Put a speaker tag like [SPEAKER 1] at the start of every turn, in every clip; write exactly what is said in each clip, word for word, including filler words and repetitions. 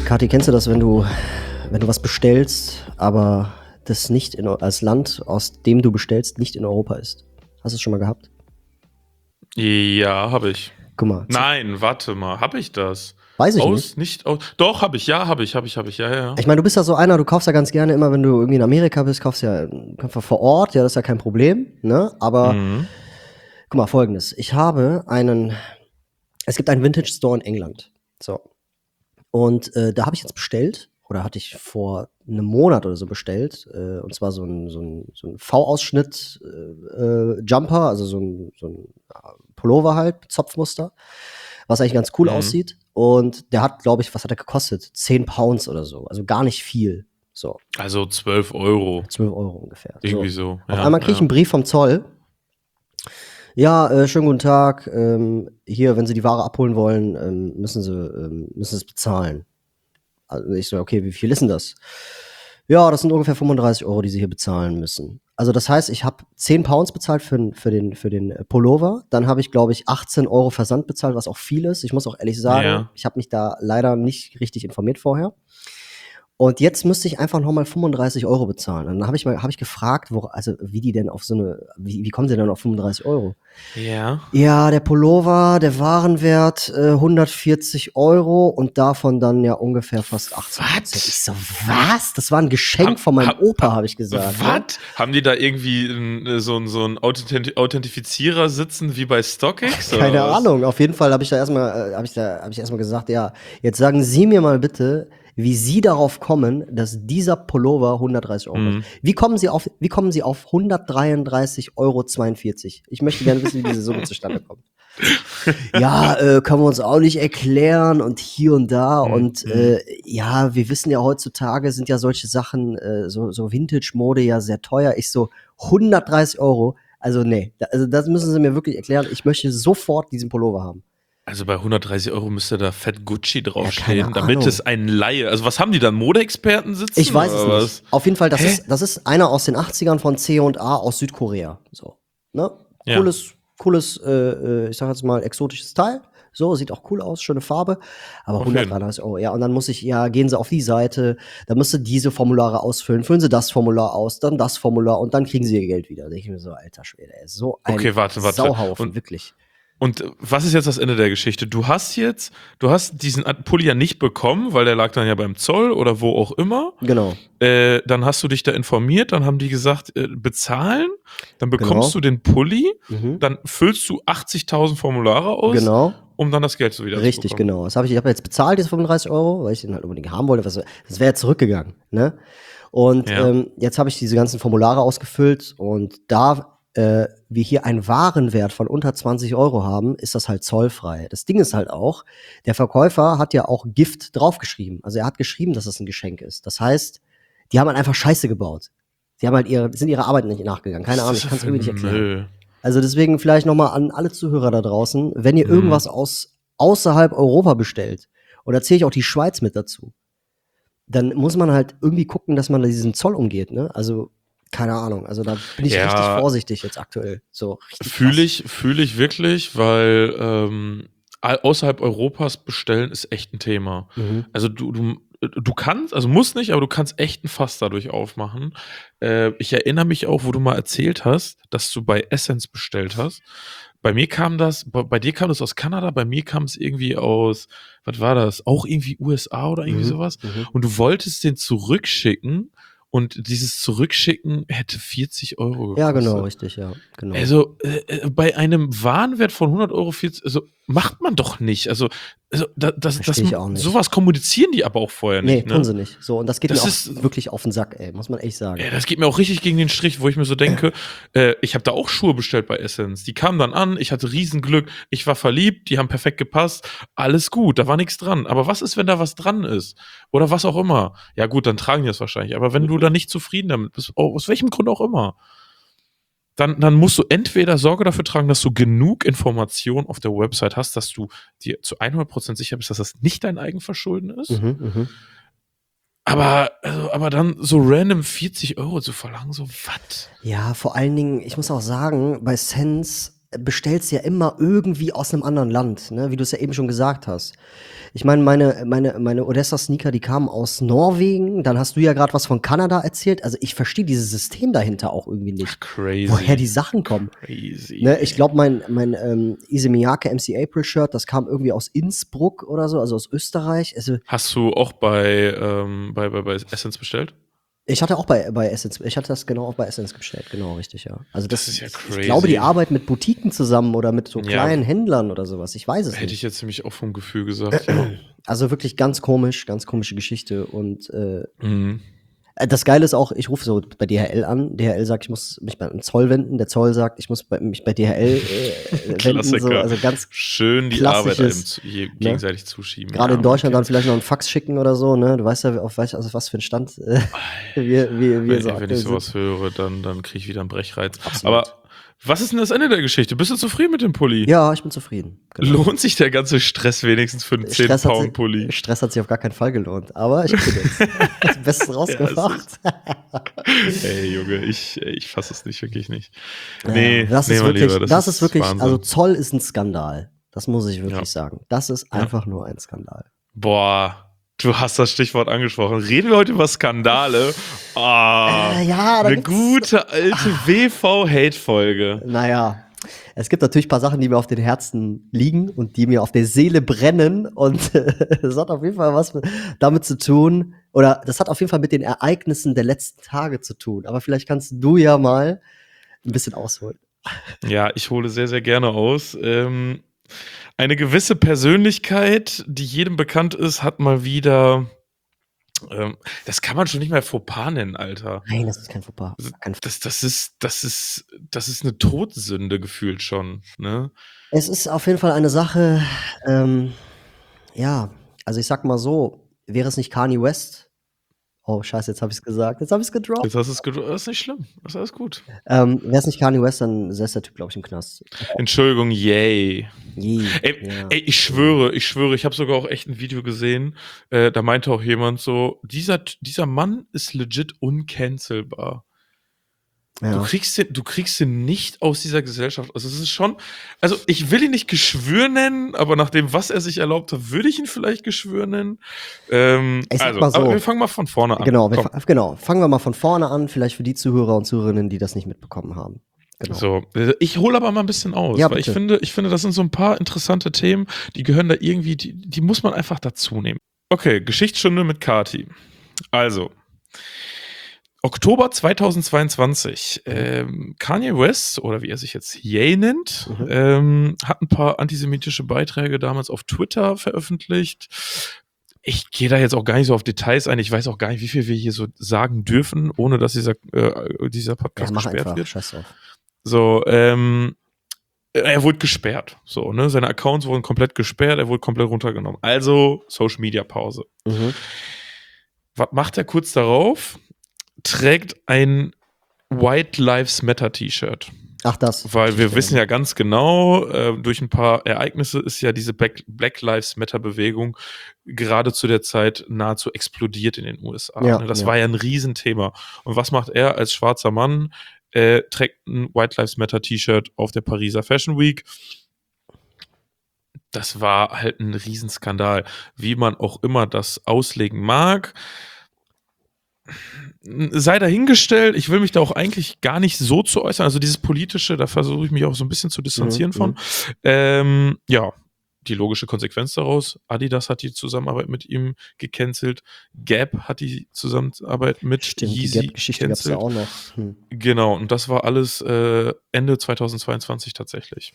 [SPEAKER 1] Kathi, kennst du das, wenn du, wenn du was bestellst, aber das nicht in, als Land, aus dem du bestellst, nicht in Europa ist? Hast du es schon mal gehabt?
[SPEAKER 2] Ja, habe ich.
[SPEAKER 1] Guck mal.
[SPEAKER 2] Nein, warte mal, habe ich das?
[SPEAKER 1] Weiß ich
[SPEAKER 2] Aus,
[SPEAKER 1] nicht.
[SPEAKER 2] nicht aus. Doch, habe ich, ja, habe ich, habe ich, habe ich, ja, ja.
[SPEAKER 1] Ich meine, du bist ja so einer, du kaufst ja ganz gerne immer, wenn du irgendwie in Amerika bist, kaufst ja einfach vor Ort, ja, das ist ja kein Problem, ne? Aber
[SPEAKER 2] Mhm.
[SPEAKER 1] guck mal, Folgendes. Ich habe einen, es gibt einen Vintage Store in England. So. Und äh, da habe ich jetzt bestellt, oder hatte ich vor einem Monat oder so bestellt, äh, und zwar so ein, so ein, so ein V-Ausschnitt äh, äh, Jumper, also so ein, so ein ja, Pullover halt, Zopfmuster, was eigentlich ganz cool
[SPEAKER 2] Mhm.
[SPEAKER 1] aussieht. Und der hat, glaube ich, was hat er gekostet? zehn Pounds oder so, also gar nicht viel. So,
[SPEAKER 2] Also zwölf Euro.
[SPEAKER 1] zwölf Euro ungefähr.
[SPEAKER 2] Irgendwie
[SPEAKER 1] So.
[SPEAKER 2] so.
[SPEAKER 1] Auf
[SPEAKER 2] Ja,
[SPEAKER 1] einmal kriege ich
[SPEAKER 2] ja.
[SPEAKER 1] einen Brief vom Zoll. Ja, äh, schönen guten Tag. Ähm, hier, wenn Sie die Ware abholen wollen, ähm, müssen Sie ähm, müssen Sie es bezahlen. Also ich so, okay, wie viel ist denn das? Ja, das sind ungefähr fünfunddreißig Euro, die Sie hier bezahlen müssen. Also das heißt, ich habe zehn Pounds bezahlt für, n- für, den, für den Pullover. Dann habe ich, glaube ich, achtzehn Euro Versand bezahlt, was auch viel ist. Ich muss auch ehrlich sagen,
[SPEAKER 2] Ja.
[SPEAKER 1] ich habe mich da leider nicht richtig informiert vorher. Und jetzt müsste ich einfach noch mal fünfunddreißig Euro bezahlen. Und dann habe ich mal habe ich gefragt, wo, also wie die denn auf so eine, wie, wie kommen sie denn auf fünfunddreißig Euro?
[SPEAKER 2] Ja.
[SPEAKER 1] Ja, der Pullover, der Warenwert äh, hundertvierzig Euro und davon dann ja ungefähr fast achtzig Prozent. Ich
[SPEAKER 2] Was?
[SPEAKER 1] so, was? Das war ein Geschenk von meinem
[SPEAKER 2] hab,
[SPEAKER 1] Opa,
[SPEAKER 2] hab,
[SPEAKER 1] habe ich gesagt. Ne?
[SPEAKER 2] Was? Haben die da irgendwie n- so, ein- so einen Authenti- Authentifizierer sitzen wie bei StockX? oder
[SPEAKER 1] Keine
[SPEAKER 2] was?
[SPEAKER 1] Ahnung. Auf jeden Fall habe ich da erstmal, äh, habe ich da, habe ich erstmal gesagt, ja, jetzt sagen Sie mir mal bitte, wie Sie darauf kommen, dass dieser Pullover hundertdreißig Euro kostet.
[SPEAKER 2] Mhm.
[SPEAKER 1] Wie kommen Sie auf, wie kommen Sie auf hundertdreiunddreißig Euro zweiundvierzig? Ich möchte gerne wissen, wie diese Summe zustande kommt. Ja, äh, können wir uns auch nicht erklären und hier und da
[SPEAKER 2] Mhm.
[SPEAKER 1] und äh, ja, wir wissen ja heutzutage sind ja solche Sachen, äh, so, so Vintage-Mode ja sehr teuer. Ich so, hundertdreißig Euro, also nee, da, also das müssen Sie mir wirklich erklären. Ich möchte sofort diesen Pullover haben.
[SPEAKER 2] Also bei hundertdreißig Euro müsste da fett Gucci
[SPEAKER 1] Ja,
[SPEAKER 2] draufstehen,
[SPEAKER 1] keine
[SPEAKER 2] damit
[SPEAKER 1] Ahnung.
[SPEAKER 2] es ein Laie. Also was haben die dann? Modeexperten sitzen?
[SPEAKER 1] Ich weiß es
[SPEAKER 2] oder
[SPEAKER 1] nicht.
[SPEAKER 2] was?
[SPEAKER 1] Auf jeden Fall, das
[SPEAKER 2] Hä?
[SPEAKER 1] ist, das ist einer aus den achtzigern von C und A aus Südkorea. So, ne?
[SPEAKER 2] Ja.
[SPEAKER 1] Cooles, cooles, äh, äh, ich sag jetzt mal, exotisches Teil. So, sieht auch cool aus, schöne Farbe. Aber
[SPEAKER 2] Auf jeden.
[SPEAKER 1] hundertdreißig Euro. Ja, und dann muss ich, ja, gehen Sie auf die Seite, dann müsst ihr diese Formulare ausfüllen, füllen Sie das Formular aus, dann das Formular und dann kriegen Sie Ihr Geld wieder. Da denke ich mir so, alter Schwede, ey, so ein
[SPEAKER 2] Okay, warte, warte.
[SPEAKER 1] Sauhaufen,
[SPEAKER 2] Und,
[SPEAKER 1] wirklich.
[SPEAKER 2] und was ist jetzt das Ende der Geschichte? Du hast jetzt, du hast diesen Pulli ja nicht bekommen, weil der lag dann ja beim Zoll oder wo auch immer.
[SPEAKER 1] Genau.
[SPEAKER 2] Äh, dann hast du dich da informiert, dann haben die gesagt, äh, bezahlen, dann bekommst
[SPEAKER 1] Genau.
[SPEAKER 2] du den Pulli,
[SPEAKER 1] Mhm.
[SPEAKER 2] dann füllst du achtzigtausend Formulare aus,
[SPEAKER 1] Genau.
[SPEAKER 2] um dann das Geld so wieder
[SPEAKER 1] Richtig,
[SPEAKER 2] zu bekommen.
[SPEAKER 1] genau. Das habe ich, ich habe jetzt bezahlt, diese fünfunddreißig Euro, weil ich den halt unbedingt haben wollte. Was, das wäre jetzt zurückgegangen, ne? Und
[SPEAKER 2] Ja.
[SPEAKER 1] ähm, jetzt habe ich diese ganzen Formulare ausgefüllt und da äh, wir hier einen Warenwert von unter zwanzig Euro haben, ist das halt zollfrei. Das Ding ist halt auch, der Verkäufer hat ja auch Gift draufgeschrieben. Also er hat geschrieben, dass es ein Geschenk ist. Das heißt, die haben halt einfach Scheiße gebaut. Die haben halt ihre, sind ihrer Arbeit nicht nachgegangen. Keine
[SPEAKER 2] Was
[SPEAKER 1] Ahnung,
[SPEAKER 2] ist
[SPEAKER 1] ich
[SPEAKER 2] das
[SPEAKER 1] kann es
[SPEAKER 2] für
[SPEAKER 1] irgendwie
[SPEAKER 2] ein
[SPEAKER 1] nicht erklären.
[SPEAKER 2] Müll?
[SPEAKER 1] Also deswegen vielleicht noch mal an alle Zuhörer da draußen, wenn ihr
[SPEAKER 2] Mhm.
[SPEAKER 1] irgendwas aus außerhalb Europa bestellt, und da zähle ich auch die Schweiz mit dazu, dann muss man halt irgendwie gucken, dass man diesen Zoll umgeht, ne? Also, keine Ahnung. Also da bin ich richtig
[SPEAKER 2] Ja,
[SPEAKER 1] vorsichtig jetzt aktuell. So richtig krass.
[SPEAKER 2] fühle ich, fühle ich wirklich, weil ähm, au- außerhalb Europas bestellen ist echt ein Thema.
[SPEAKER 1] Mhm.
[SPEAKER 2] Also du, du, du kannst, also musst nicht, aber du kannst echt ein Fass dadurch aufmachen. Äh, ich erinnere mich auch, wo du mal erzählt hast, dass du bei Essence bestellt hast. Bei mir kam das, bei, bei dir kam das aus Kanada, bei mir kam es irgendwie aus, was war das? Auch irgendwie U S A oder irgendwie
[SPEAKER 1] Mhm.
[SPEAKER 2] sowas.
[SPEAKER 1] Mhm.
[SPEAKER 2] Und du wolltest den zurückschicken und dieses Zurückschicken hätte vierzig Euro
[SPEAKER 1] Ja, genau,
[SPEAKER 2] gekostet.
[SPEAKER 1] richtig, ja, genau.
[SPEAKER 2] Also äh, äh, bei einem Warenwert von hundert Euro vierzig, also macht man doch nicht. Also, also da, das, das,
[SPEAKER 1] Verstehe ich auch nicht.
[SPEAKER 2] sowas kommunizieren die aber auch vorher
[SPEAKER 1] Nee,
[SPEAKER 2] nicht,
[SPEAKER 1] tun
[SPEAKER 2] ne?
[SPEAKER 1] sie nicht. So, und das geht
[SPEAKER 2] Das
[SPEAKER 1] mir auch
[SPEAKER 2] ist-
[SPEAKER 1] wirklich auf den Sack, ey, muss man echt sagen.
[SPEAKER 2] Ja, das geht mir auch richtig gegen den Strich, wo ich mir so denke, äh, ich habe da auch Schuhe bestellt bei Essence. Die kamen dann an, ich hatte Riesenglück, ich war verliebt, die haben perfekt gepasst, alles gut, da war nichts dran. Aber was ist, wenn da was dran ist? Oder was auch immer? Ja gut, dann tragen die das wahrscheinlich. Aber wenn du da nicht zufrieden damit bist, oh, aus welchem Grund auch immer, dann, dann musst du entweder Sorge dafür tragen, dass du genug Informationen auf der Website hast, dass du dir zu hundert Prozent sicher bist, dass das nicht dein Eigenverschulden ist.
[SPEAKER 1] Mhm, mhm.
[SPEAKER 2] Aber, also, aber dann so random vierzig Euro zu verlangen, so was?
[SPEAKER 1] Ja, vor allen Dingen, ich muss auch sagen, bei Sense, bestellst ja immer irgendwie aus einem anderen Land, ne, wie du es ja eben schon gesagt hast. Ich meine, meine meine meine Odessa-Sneaker, die kamen aus Norwegen, dann hast du ja gerade was von Kanada erzählt. Also, ich verstehe dieses System dahinter auch irgendwie nicht,
[SPEAKER 2] Crazy.
[SPEAKER 1] woher die Sachen kommen.
[SPEAKER 2] Crazy.
[SPEAKER 1] Ne, ich glaube, mein mein, ähm, Ise Miyake M C April Shirt, das kam irgendwie aus Innsbruck oder so, also aus Österreich. Also,
[SPEAKER 2] Hast du auch bei, ähm, bei, bei, bei Essence bestellt?
[SPEAKER 1] ich hatte auch bei bei Essence ich hatte das genau auch bei Essence bestellt, genau, richtig, ja. Also,
[SPEAKER 2] Das
[SPEAKER 1] das
[SPEAKER 2] ist ja
[SPEAKER 1] ich ich glaube, die
[SPEAKER 2] crazy.
[SPEAKER 1] arbeiten mit Boutiquen zusammen oder mit so
[SPEAKER 2] Ja.
[SPEAKER 1] kleinen Händlern oder so was. Ich weiß es
[SPEAKER 2] Hätte ich
[SPEAKER 1] nicht.
[SPEAKER 2] jetzt nämlich auch vom Gefühl gesagt, ja.
[SPEAKER 1] Also, wirklich ganz komisch, ganz komische Geschichte und, äh
[SPEAKER 2] Mhm.
[SPEAKER 1] äh, das Geile ist auch, ich rufe so bei D H L an. D H L sagt, ich muss mich beim Zoll wenden. Der Zoll sagt, ich muss bei mich bei D H L, äh, wenden, so.
[SPEAKER 2] Klassiker.
[SPEAKER 1] Also, ganz
[SPEAKER 2] Schön die Arbeit einem
[SPEAKER 1] klassisches,
[SPEAKER 2] zu, je,
[SPEAKER 1] ne?
[SPEAKER 2] gegenseitig zuschieben.
[SPEAKER 1] Grade
[SPEAKER 2] Ja,
[SPEAKER 1] in Deutschland
[SPEAKER 2] okay.
[SPEAKER 1] dann vielleicht noch 'n Fax schicken oder so, ne? Du weißt ja, auf welch also, was für 'n Stand, äh, wir wir wir
[SPEAKER 2] Wenn,
[SPEAKER 1] so
[SPEAKER 2] wenn
[SPEAKER 1] aktuell
[SPEAKER 2] ich sowas
[SPEAKER 1] sind.
[SPEAKER 2] höre, dann, dann kriege ich wieder einen Brechreiz.
[SPEAKER 1] Absolut.
[SPEAKER 2] Aber was ist denn das Ende der Geschichte? Bist du zufrieden mit dem Pulli?
[SPEAKER 1] Ja, ich bin zufrieden, genau.
[SPEAKER 2] Lohnt sich der ganze Stress wenigstens für 'n
[SPEAKER 1] Stress hat si
[SPEAKER 2] zehn-Pound-Pulli?
[SPEAKER 1] Stress hat sich auf gar keinen Fall gelohnt, aber ich habe den jetzt. Das Beste
[SPEAKER 2] Ja,
[SPEAKER 1] rausgemacht.
[SPEAKER 2] Ey, Junge, ich ich fasse es nicht, wirklich nicht.
[SPEAKER 1] Ja,
[SPEAKER 2] Ne,
[SPEAKER 1] das
[SPEAKER 2] ne,
[SPEAKER 1] ist
[SPEAKER 2] mein
[SPEAKER 1] wirklich
[SPEAKER 2] Lieber, das
[SPEAKER 1] das ist
[SPEAKER 2] ist
[SPEAKER 1] wirklich also,
[SPEAKER 2] Wahnsinn.
[SPEAKER 1] Zoll ist 'n Skandal. Das muss ich
[SPEAKER 2] Ja.
[SPEAKER 1] wirklich sagen. Das ist
[SPEAKER 2] Ja.
[SPEAKER 1] einfach nur ein Skandal.
[SPEAKER 2] Boah, du hast das Stichwort angesprochen. Reden wir heute über Skandale? Ah,
[SPEAKER 1] Äh, ja, da
[SPEAKER 2] 'ne
[SPEAKER 1] gibt's
[SPEAKER 2] gute alte W V-Hate-Folge.
[SPEAKER 1] Na ja, es gibt natürlich paar Sachen, die mir auf den Herzen liegen und die mir auf der Seele brennen und das hat auf jeden Fall was mit damit zu tun oder das hat auf jeden Fall mit den Ereignissen der letzten Tage zu tun. Aber vielleicht kannst du ja mal 'n bisschen ausholen.
[SPEAKER 2] Ja, ich hole sehr, sehr gerne aus. Ähm, eine gewisse Persönlichkeit, die jedem bekannt ist, hat mal wieder ähm, das kann man schon nicht mehr Fauxpas nennen, Alter.
[SPEAKER 1] Nein, das ist kein Fauxpas.
[SPEAKER 2] S
[SPEAKER 1] Kein F
[SPEAKER 2] das das ist das ist das ist 'ne Todsünde gefühlt schon, ne?
[SPEAKER 1] Es ist auf jeden Fall eine Sache, ähm, ja, also, ich sage mal so, wäre es nicht Kanye West oh scheiße, jetzt habe ich's gesagt. Jetzt habe ich's gedroppt.
[SPEAKER 2] Jetzt hast du's gedro ist nicht schlimm. Ist alles gut.
[SPEAKER 1] Ähm, wär's nicht Kanye West, dann säße der Typ, glaube ich, im Knast.
[SPEAKER 2] Entschuldigung, yay.
[SPEAKER 1] Yay,
[SPEAKER 2] Ey,
[SPEAKER 1] ja.
[SPEAKER 2] ey, ich schwöre, ich schwöre, ich habe sogar auch echt 'n Video gesehen, äh, da meinte auch jemand so: „Dieser T dieser Mann ist legit uncancelbar.“ Du
[SPEAKER 1] Ja.
[SPEAKER 2] kriegst den du kriegst den nicht aus dieser Gesellschaft. Also, es ist schon also, ich will ihn nicht Geschwür nennen, aber nach dem, was er sich erlaubt hat, würde ich ihn vielleicht Geschwür nennen. Ähm,
[SPEAKER 1] Ich sage
[SPEAKER 2] also,
[SPEAKER 1] mal
[SPEAKER 2] aber
[SPEAKER 1] so
[SPEAKER 2] wir fangen mal von vorne an.
[SPEAKER 1] Genau, wir
[SPEAKER 2] Komm.
[SPEAKER 1] fa genau. Fangen wir mal von vorne an, vielleicht für die Zuhörer und Zuhörerinnen, die das nicht mitbekommen haben. Genau.
[SPEAKER 2] So, äh, ich hole aber mal 'n bisschen aus,
[SPEAKER 1] Ja,
[SPEAKER 2] weil ich
[SPEAKER 1] bitte.
[SPEAKER 2] finde ich finde, das sind so 'n paar interessante Themen, die gehören da irgendwie die die muss man einfach dazu nehmen. Okay, Geschichtsstunde mit Kati. Also Oktober zweitausendzweiundzwanzig, ähm, Kanye West oder wie er sich jetzt Ye nennt,
[SPEAKER 1] Mhm.
[SPEAKER 2] ähm, hat 'n paar antisemitische Beiträge damals auf Twitter veröffentlicht. Ich gehe da jetzt auch gar nicht so auf Details ein. Ich weiß auch gar nicht, wie viel wir hier so sagen dürfen, ohne dass dieser äh, dieser
[SPEAKER 1] Ja,
[SPEAKER 2] Podcast
[SPEAKER 1] mach
[SPEAKER 2] gesperrt
[SPEAKER 1] einfach.
[SPEAKER 2] wird.
[SPEAKER 1] Scheiß drauf.
[SPEAKER 2] So, ähm, er wurde gesperrt, so, ne? Seine Accounts wurden komplett gesperrt, er wurde komplett runtergenommen. Also, Social-Media-Pause.
[SPEAKER 1] Mhm.
[SPEAKER 2] Was macht er kurz darauf? Trägt ein White Lives Matter T-Shirt.
[SPEAKER 1] Ach, das.
[SPEAKER 2] Weil wir wissen ja ganz genau, äh, durch 'n paar Ereignisse ist ja diese Back Black Lives Matter Bewegung gerade zu der Zeit nahezu explodiert in den U S A,
[SPEAKER 1] Ja,
[SPEAKER 2] ne? Das
[SPEAKER 1] ja.
[SPEAKER 2] war ja 'n Riesenthema. Und was macht er als schwarzer Mann? Äh, trägt 'n White Lives Matter T-Shirt auf der Pariser Fashion Week. Das war halt 'n Riesenskandal, wie man auch immer das auslegen mag. Sei dahingestellt, ich will mich da auch eigentlich gar nicht so zu äußern. Also, dieses Politische, da versuche ich mich auch so 'n bisschen zu distanzieren
[SPEAKER 1] Mhm,
[SPEAKER 2] von.
[SPEAKER 1] mhm.
[SPEAKER 2] Ähm, ja, die logische Konsequenz daraus, Adidas hat die Zusammenarbeit mit ihm gecancelt. Gap hat die Zusammenarbeit mit
[SPEAKER 1] Stimmt, die
[SPEAKER 2] Yeezy
[SPEAKER 1] Gap-Geschichte gab's ja
[SPEAKER 2] gecancelt.
[SPEAKER 1] auch noch. Hm.
[SPEAKER 2] Genau, und das war alles, äh, Ende zweitausendzweiundzwanzig tatsächlich.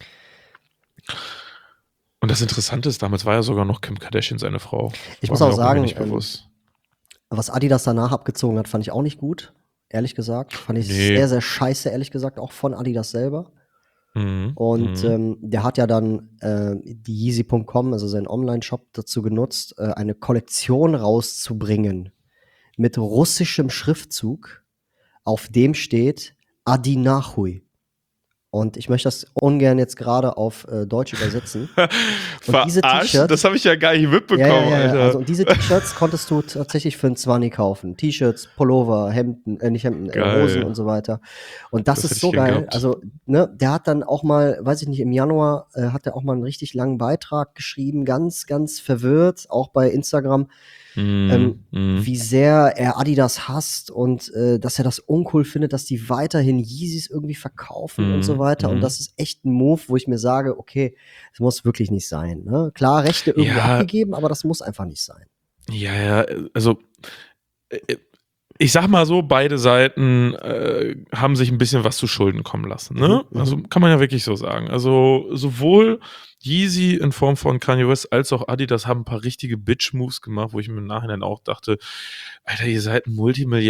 [SPEAKER 2] Und das Interessante ist, damals war ja sogar noch Kim Kardashian seine Frau.
[SPEAKER 1] Ich
[SPEAKER 2] War
[SPEAKER 1] muss
[SPEAKER 2] mir
[SPEAKER 1] auch
[SPEAKER 2] auch irgendwie
[SPEAKER 1] sagen,
[SPEAKER 2] nicht
[SPEAKER 1] ähm,
[SPEAKER 2] bewusst.
[SPEAKER 1] was Adidas danach abgezogen hat, fand ich auch nicht gut, ehrlich gesagt. Fand ich
[SPEAKER 2] Ne.
[SPEAKER 1] sehr, sehr scheiße, ehrlich gesagt, auch von Adidas selber.
[SPEAKER 2] Mhm,
[SPEAKER 1] Und,
[SPEAKER 2] mhm.
[SPEAKER 1] ähm, der hat ja dann, äh, die Yeezy Punkt com, also seinen Onlineshop dazu genutzt, äh, eine Kollektion rauszubringen mit russischem Schriftzug, auf dem steht Adi Nachuj. Und ich möchte das ungern jetzt gerade auf äh, Deutsch übersetzen. Und diese
[SPEAKER 2] Verarschen?
[SPEAKER 1] T-Shirts,
[SPEAKER 2] Das habe ich ja gar nicht
[SPEAKER 1] ja,
[SPEAKER 2] mitbekommen,
[SPEAKER 1] ja, ja, ja.
[SPEAKER 2] Alter.
[SPEAKER 1] Also und diese T-Shirts konntest du tatsächlich für einen Zwanni kaufen. T-Shirts, Pullover, Hemden, äh, nicht Hemden, äh,
[SPEAKER 2] Geil.
[SPEAKER 1] Hosen und so weiter. Und das,
[SPEAKER 2] Das
[SPEAKER 1] ist
[SPEAKER 2] hätte ich
[SPEAKER 1] so
[SPEAKER 2] gern
[SPEAKER 1] geil.
[SPEAKER 2] gehabt.
[SPEAKER 1] Also, ne, der hat dann auch mal, weiß ich nicht, im Januar äh, hat er auch mal einen richtig langen Beitrag geschrieben, ganz, ganz verwirrt, auch bei Instagram,
[SPEAKER 2] Mm,
[SPEAKER 1] ähm,
[SPEAKER 2] mm,
[SPEAKER 1] wie sehr er Adidas hasst und äh, dass er das uncool findet, dass die weiterhin Yeezys irgendwie verkaufen und so
[SPEAKER 2] mm,
[SPEAKER 1] weiter. Und
[SPEAKER 2] mm.
[SPEAKER 1] das ist echt ein Move, wo ich mir sage, okay, das muss wirklich nicht sein. Ne? Klar, Rechte irgendwo
[SPEAKER 2] Ja.
[SPEAKER 1] abgegeben, aber das muss einfach nicht sein.
[SPEAKER 2] Ja, ja, also äh, ich sag mal so, beide Seiten äh, haben sich ein bisschen was zu Schulden kommen lassen. Ne?
[SPEAKER 1] Mhm,
[SPEAKER 2] Also kann man ja wirklich so sagen. Also sowohl Yeezy in Form von Kanye West als auch Adidas haben ein paar richtige Bitch-Moves gemacht, wo ich mir im Nachhinein auch dachte, Alter, ihr seid ein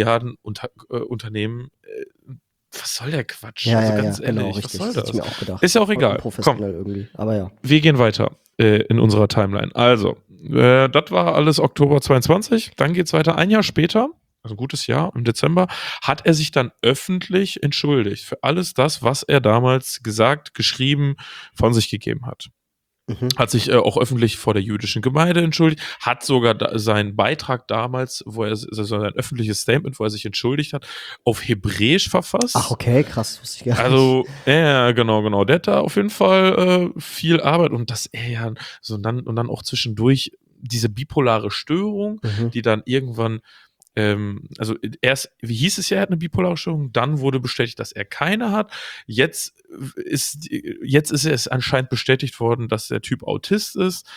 [SPEAKER 2] Multimilliarden-Unternehmen. Äh, was soll der Quatsch?
[SPEAKER 1] Ja,
[SPEAKER 2] also
[SPEAKER 1] ja,
[SPEAKER 2] ganz
[SPEAKER 1] ja,
[SPEAKER 2] ehrlich,
[SPEAKER 1] genau,
[SPEAKER 2] was
[SPEAKER 1] richtig.
[SPEAKER 2] soll
[SPEAKER 1] Das hätte
[SPEAKER 2] das?
[SPEAKER 1] ich mir auch gedacht.
[SPEAKER 2] Ist ja auch
[SPEAKER 1] Voll
[SPEAKER 2] egal. Komm,
[SPEAKER 1] unprofessionell irgendwie, aber ja.
[SPEAKER 2] wir gehen weiter äh, in unserer Timeline. Also, äh, das war alles Oktober zweiundzwanzig. Dann geht's weiter. Ein Jahr später, also ein gutes Jahr, im Dezember, hat er sich dann öffentlich entschuldigt für alles das, was er damals gesagt, geschrieben, von sich gegeben hat.
[SPEAKER 1] Mhm.
[SPEAKER 2] Hat sich äh, auch öffentlich vor der jüdischen Gemeinde entschuldigt, hat sogar da, seinen Beitrag damals, wo er also sein öffentliches Statement, wo er sich entschuldigt hat, auf Hebräisch verfasst.
[SPEAKER 1] Ach, okay, krass, wusste ich gar nicht.
[SPEAKER 2] Also, ja, genau, genau. Der hat da auf jeden Fall äh, viel Arbeit und das, ey, ja, so und dann, und dann auch zwischendurch diese bipolare Störung,
[SPEAKER 1] Mhm.
[SPEAKER 2] die dann irgendwann, ähm, also erst, wie hieß es ja, er hat eine bipolare Störung, dann wurde bestätigt, dass er keine hat. Jetzt ist, jetzt ist es anscheinend bestätigt worden, dass der Typ Autist ist.